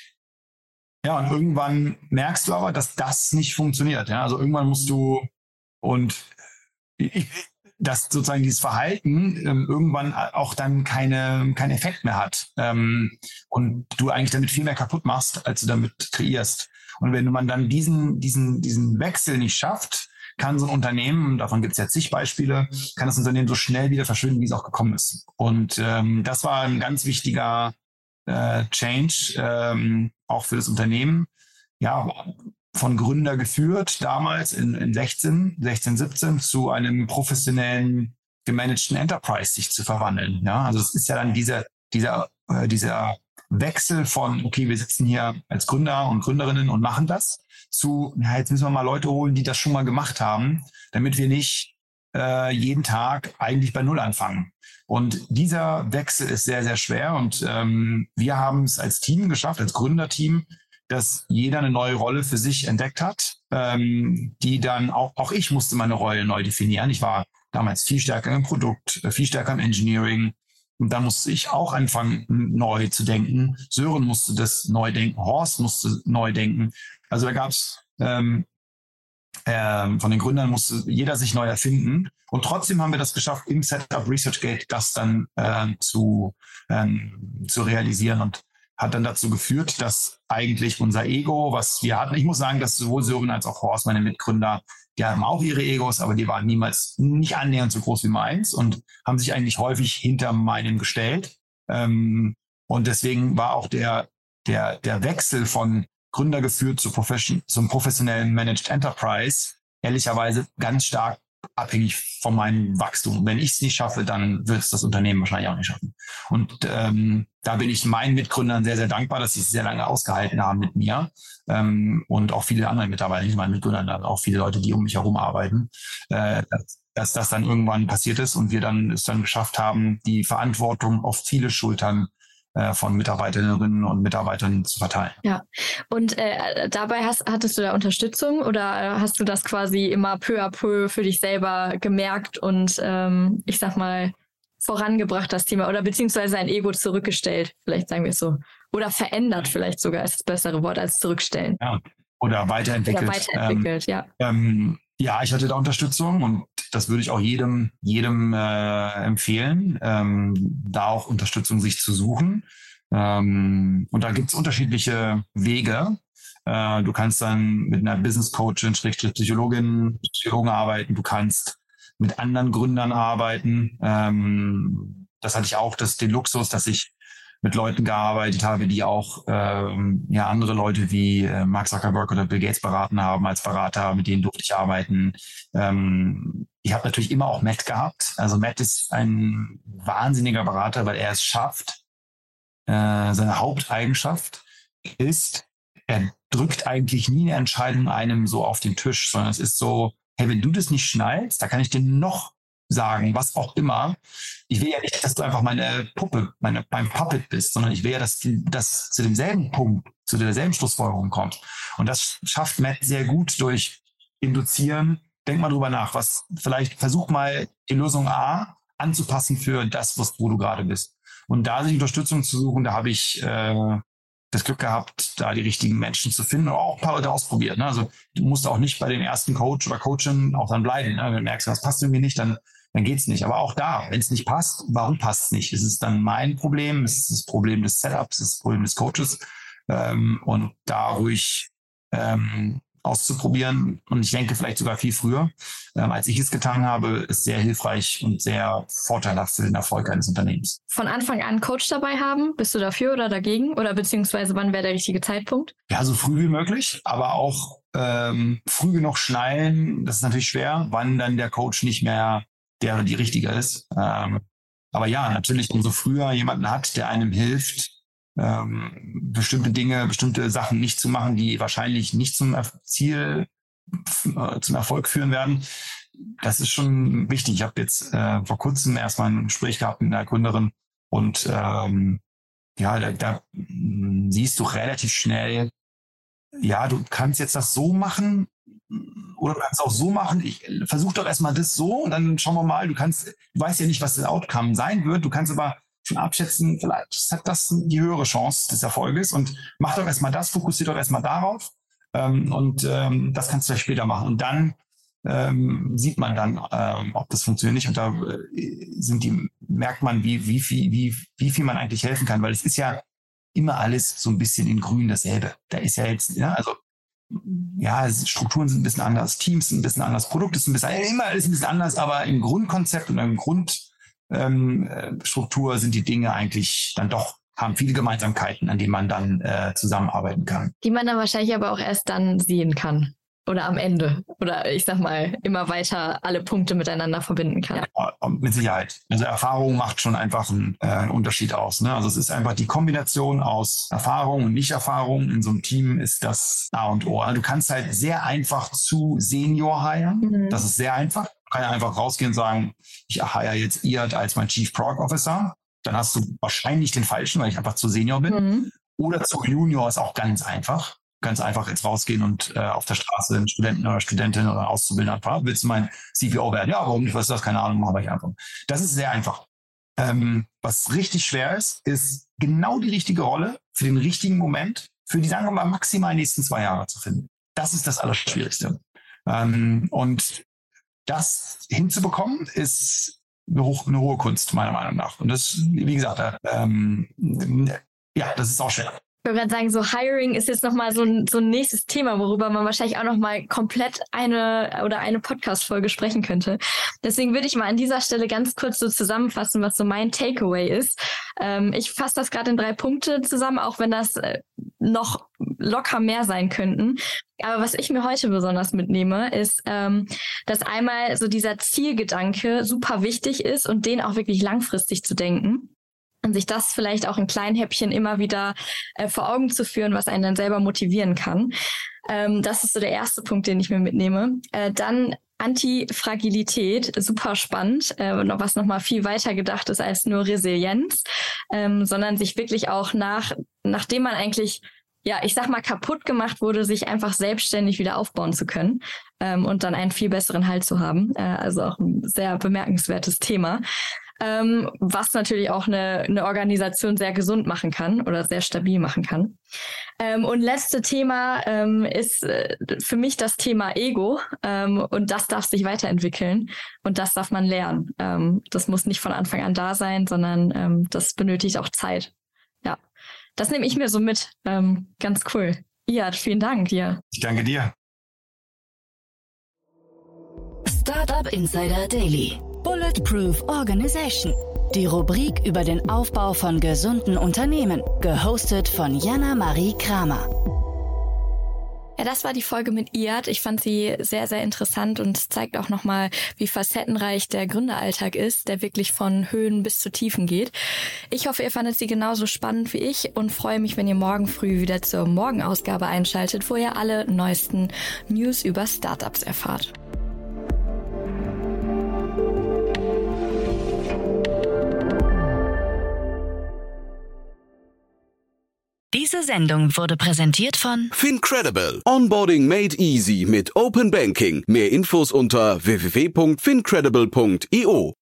ja, und irgendwann merkst du aber, dass das nicht funktioniert. Ja? Also irgendwann musst du, und ich, dass sozusagen dieses Verhalten ähm, irgendwann auch dann keine, keinen Effekt mehr hat. Ähm, und du eigentlich damit viel mehr kaputt machst, als du damit kreierst. Und wenn man dann diesen, diesen, diesen Wechsel nicht schafft, kann so ein Unternehmen, davon gibt es jetzt zig Beispiele, kann das Unternehmen so schnell wieder verschwinden, wie es auch gekommen ist. Und ähm, das war ein ganz wichtiger äh, Change, ähm, auch für das Unternehmen. Ja, von Gründer geführt, damals in, in sechzehn, siebzehn, zu einem professionellen, gemanagten Enterprise sich zu verwandeln. Ja, also es ist ja dann dieser, dieser, äh, dieser Wechsel von, okay, wir sitzen hier als Gründer und Gründerinnen und machen das, zu, ja, jetzt müssen wir mal Leute holen, die das schon mal gemacht haben, damit wir nicht äh, jeden Tag eigentlich bei Null anfangen. Und dieser Wechsel ist sehr, sehr schwer. Und ähm, wir haben es als Team geschafft, als Gründerteam, dass jeder eine neue Rolle für sich entdeckt hat, ähm, die dann auch, auch ich musste meine Rolle neu definieren. Ich war damals viel stärker im Produkt, viel stärker im Engineering. Und dann musste ich auch anfangen, neu zu denken. Sören musste das neu denken. Horst musste neu denken. Also da gab es ähm, ähm, von den Gründern musste jeder sich neu erfinden. Und trotzdem haben wir das geschafft, im Setup ResearchGate das dann äh, zu, ähm, zu realisieren und hat dann dazu geführt, dass eigentlich unser Ego, was wir hatten, ich muss sagen, dass sowohl Sören als auch Horst, meine Mitgründer, die haben auch ihre Egos, aber die waren niemals nicht annähernd so groß wie meins und haben sich eigentlich häufig hinter meinem gestellt. Ähm, und deswegen war auch der, der, der Wechsel von Gründer geführt zu Profession, zum professionellen Managed Enterprise ehrlicherweise ganz stark abhängig von meinem Wachstum. Wenn ich es nicht schaffe, dann wird es das Unternehmen wahrscheinlich auch nicht schaffen. Und ähm, da bin ich meinen Mitgründern sehr, sehr dankbar, dass sie es sehr lange ausgehalten haben mit mir ähm, und auch viele andere Mitarbeiter, nicht meine Mitgründer, auch viele Leute, die um mich herum arbeiten, äh, dass, dass das dann irgendwann passiert ist und wir dann es dann geschafft haben, die Verantwortung auf viele Schultern äh, von Mitarbeiterinnen und Mitarbeitern zu verteilen. Ja, und äh, dabei hast, hattest du da Unterstützung oder hast du das quasi immer peu à peu für dich selber gemerkt und ähm, ich sag mal vorangebracht, das Thema, oder beziehungsweise ein Ego zurückgestellt, vielleicht sagen wir es so. Oder verändert vielleicht sogar, ist das bessere Wort als zurückstellen. Ja, oder weiterentwickelt. Oder weiterentwickelt, ähm, ja. Ähm, ja, ich hatte da Unterstützung und das würde ich auch jedem, jedem äh, empfehlen, ähm, da auch Unterstützung sich zu suchen. Ähm, und da gibt es unterschiedliche Wege. Äh, du kannst dann mit einer Business Coachin, Schrägstrich Psychologin, Psychologen arbeiten. Du kannst mit anderen Gründern arbeiten. Ähm, das hatte ich auch, das, den Luxus, dass ich mit Leuten gearbeitet habe, die auch ähm, ja andere Leute wie äh, Mark Zuckerberg oder Bill Gates beraten haben als Berater, mit denen durfte ich arbeiten. Ähm, ich habe natürlich immer auch Matt gehabt. Also Matt ist ein wahnsinniger Berater, weil er es schafft. Äh, seine Haupteigenschaft ist, er drückt eigentlich nie eine Entscheidung einem so auf den Tisch, sondern es ist so, hey, wenn du das nicht schnallst, da kann ich dir noch sagen, was auch immer. Ich will ja nicht, dass du einfach meine Puppe, meine, mein Puppet bist, sondern ich will ja, dass das zu demselben Punkt, zu derselben Schlussfolgerung kommt. Und das schafft Matt sehr gut durch Induzieren. Denk mal drüber nach, was vielleicht versuch mal die Lösung A anzupassen für das, was, wo du gerade bist. Und da sich Unterstützung zu suchen, da habe ich äh, das Glück gehabt, da die richtigen Menschen zu finden und auch ein paar Leute ausprobiert. Ne? Also du musst auch nicht bei dem ersten Coach oder Coachin auch dann bleiben. Ne? Wenn du merkst, das passt irgendwie nicht, dann, dann geht's nicht. Aber auch da, wenn es nicht passt, warum passt es nicht? Ist es dann mein Problem? Ist es das Problem des Setups? Ist es das Problem des Coaches? Ähm, und da ruhig ähm, auszuprobieren. Und ich denke vielleicht sogar viel früher, ähm, als ich es getan habe, ist sehr hilfreich und sehr vorteilhaft für den Erfolg eines Unternehmens. Von Anfang an einen Coach dabei haben? Bist du dafür oder dagegen? Oder beziehungsweise wann wäre der richtige Zeitpunkt? Ja, so früh wie möglich, aber auch ähm, früh genug schnallen, das ist natürlich schwer, wann dann der Coach nicht mehr der oder die Richtige ist. Ähm, aber ja, natürlich, umso früher jemanden hat, der einem hilft, ähm, bestimmte Dinge, bestimmte Sachen nicht zu machen, die wahrscheinlich nicht zum Ziel, äh, zum Erfolg führen werden. Das ist schon wichtig. Ich habe jetzt äh, vor kurzem erstmal ein Gespräch gehabt mit einer Gründerin und ähm, ja, da, da mh, siehst du relativ schnell, ja, du kannst jetzt das so machen oder du kannst auch so machen. Ich versuche doch erstmal das so und dann schauen wir mal. Du kannst, du weißt ja nicht, was das Outcome sein wird. Du kannst aber schon abschätzen, vielleicht hat das die höhere Chance des Erfolges und mach doch erstmal das, fokussiert doch erstmal darauf ähm, und ähm, das kannst du ja später machen. Und dann ähm, sieht man dann, ähm, ob das funktioniert nicht und da äh, sind die, merkt man, wie, wie, viel, wie, wie viel man eigentlich helfen kann, weil es ist ja immer alles so ein bisschen in grün dasselbe. Da ist ja jetzt, ja, also ja, Strukturen sind ein bisschen anders, Teams sind ein bisschen anders, Produkt ist ein bisschen, immer alles ein bisschen anders, aber im Grundkonzept und im Grund Ähm, Struktur sind die Dinge eigentlich dann doch, haben viele Gemeinsamkeiten, an denen man dann äh, zusammenarbeiten kann. Die man dann wahrscheinlich aber auch erst dann sehen kann. Oder am Ende. Oder ich sag mal, immer weiter alle Punkte miteinander verbinden kann. Ja, mit Sicherheit. Also Erfahrung macht schon einfach einen, äh, einen Unterschied aus. Ne? Also es ist einfach die Kombination aus Erfahrung und Nicht-Erfahrung. In so einem Team ist das A und O. Also du kannst halt sehr einfach zu Senior hiren. Mhm. Das ist sehr einfach. Du kannst einfach rausgehen und sagen, ich hire jetzt Iyad als mein Chief Product Officer. Dann hast du wahrscheinlich den Falschen, weil ich einfach zu Senior bin. Mhm. Oder zu Junior ist auch ganz einfach. Ganz einfach jetzt rausgehen und äh, auf der Straße einen Studenten oder Studentin oder Auszubildender fragen, willst du mein C P O werden? Ja, warum nicht? Was ist das? Keine Ahnung, mache ich einfach. Das ist sehr einfach. Ähm, was richtig schwer ist, ist genau die richtige Rolle für den richtigen Moment, für die, sagen wir mal, maximal nächsten zwei Jahre zu finden. Das ist das Allerschwierigste. Ähm, und das hinzubekommen, ist eine, hoch, eine hohe Kunst, meiner Meinung nach. Und das, wie gesagt, ähm, ja, das ist auch schwer. Ich würde gerade sagen, so Hiring ist jetzt nochmal so ein, so ein nächstes Thema, worüber man wahrscheinlich auch nochmal komplett eine oder eine Podcast-Folge sprechen könnte. Deswegen würde ich mal an dieser Stelle ganz kurz so zusammenfassen, was so mein Takeaway ist. Ähm, ich fasse das gerade in drei Punkte zusammen, auch wenn das äh, noch locker mehr sein könnten. Aber was ich mir heute besonders mitnehme, ist, ähm, dass einmal so dieser Zielgedanke super wichtig ist und den auch wirklich langfristig zu denken. Und sich das vielleicht auch in kleinen Häppchen immer wieder äh, vor Augen zu führen, was einen dann selber motivieren kann. Ähm, das ist so der erste Punkt, den ich mir mitnehme. Äh, dann Antifragilität, super spannend, äh, was nochmal viel weiter gedacht ist als nur Resilienz. ähm, sondern sich wirklich auch nach, nachdem man eigentlich, ja, ich sag mal, kaputt gemacht wurde, sich einfach selbstständig wieder aufbauen zu können ähm, und dann einen viel besseren Halt zu haben. Äh, also auch ein sehr bemerkenswertes Thema. Ähm, was natürlich auch eine, eine Organisation sehr gesund machen kann oder sehr stabil machen kann. Ähm, und letzte Thema ähm, ist äh, für mich das Thema Ego ähm, und das darf sich weiterentwickeln und das darf man lernen. Ähm, das muss nicht von Anfang an da sein, sondern ähm, das benötigt auch Zeit. Ja, das nehme ich mir so mit. Ähm, ganz cool. Ja, vielen Dank dir. Ich danke dir. Startup Insider Daily. Bulletproof Organization. Die Rubrik über den Aufbau von gesunden Unternehmen. Gehostet von Jana-Marie Kramer. Ja, das war die Folge mit Iyad. Ich fand sie sehr, sehr interessant und zeigt auch nochmal, wie facettenreich der Gründeralltag ist, der wirklich von Höhen bis zu Tiefen geht. Ich hoffe, ihr fandet sie genauso spannend wie ich und freue mich, wenn ihr morgen früh wieder zur Morgenausgabe einschaltet, wo ihr alle neuesten News über Startups erfahrt. Diese Sendung wurde präsentiert von FinCredible. Onboarding made easy mit Open Banking. Mehr Infos unter w w w punkt fincredible punkt i o.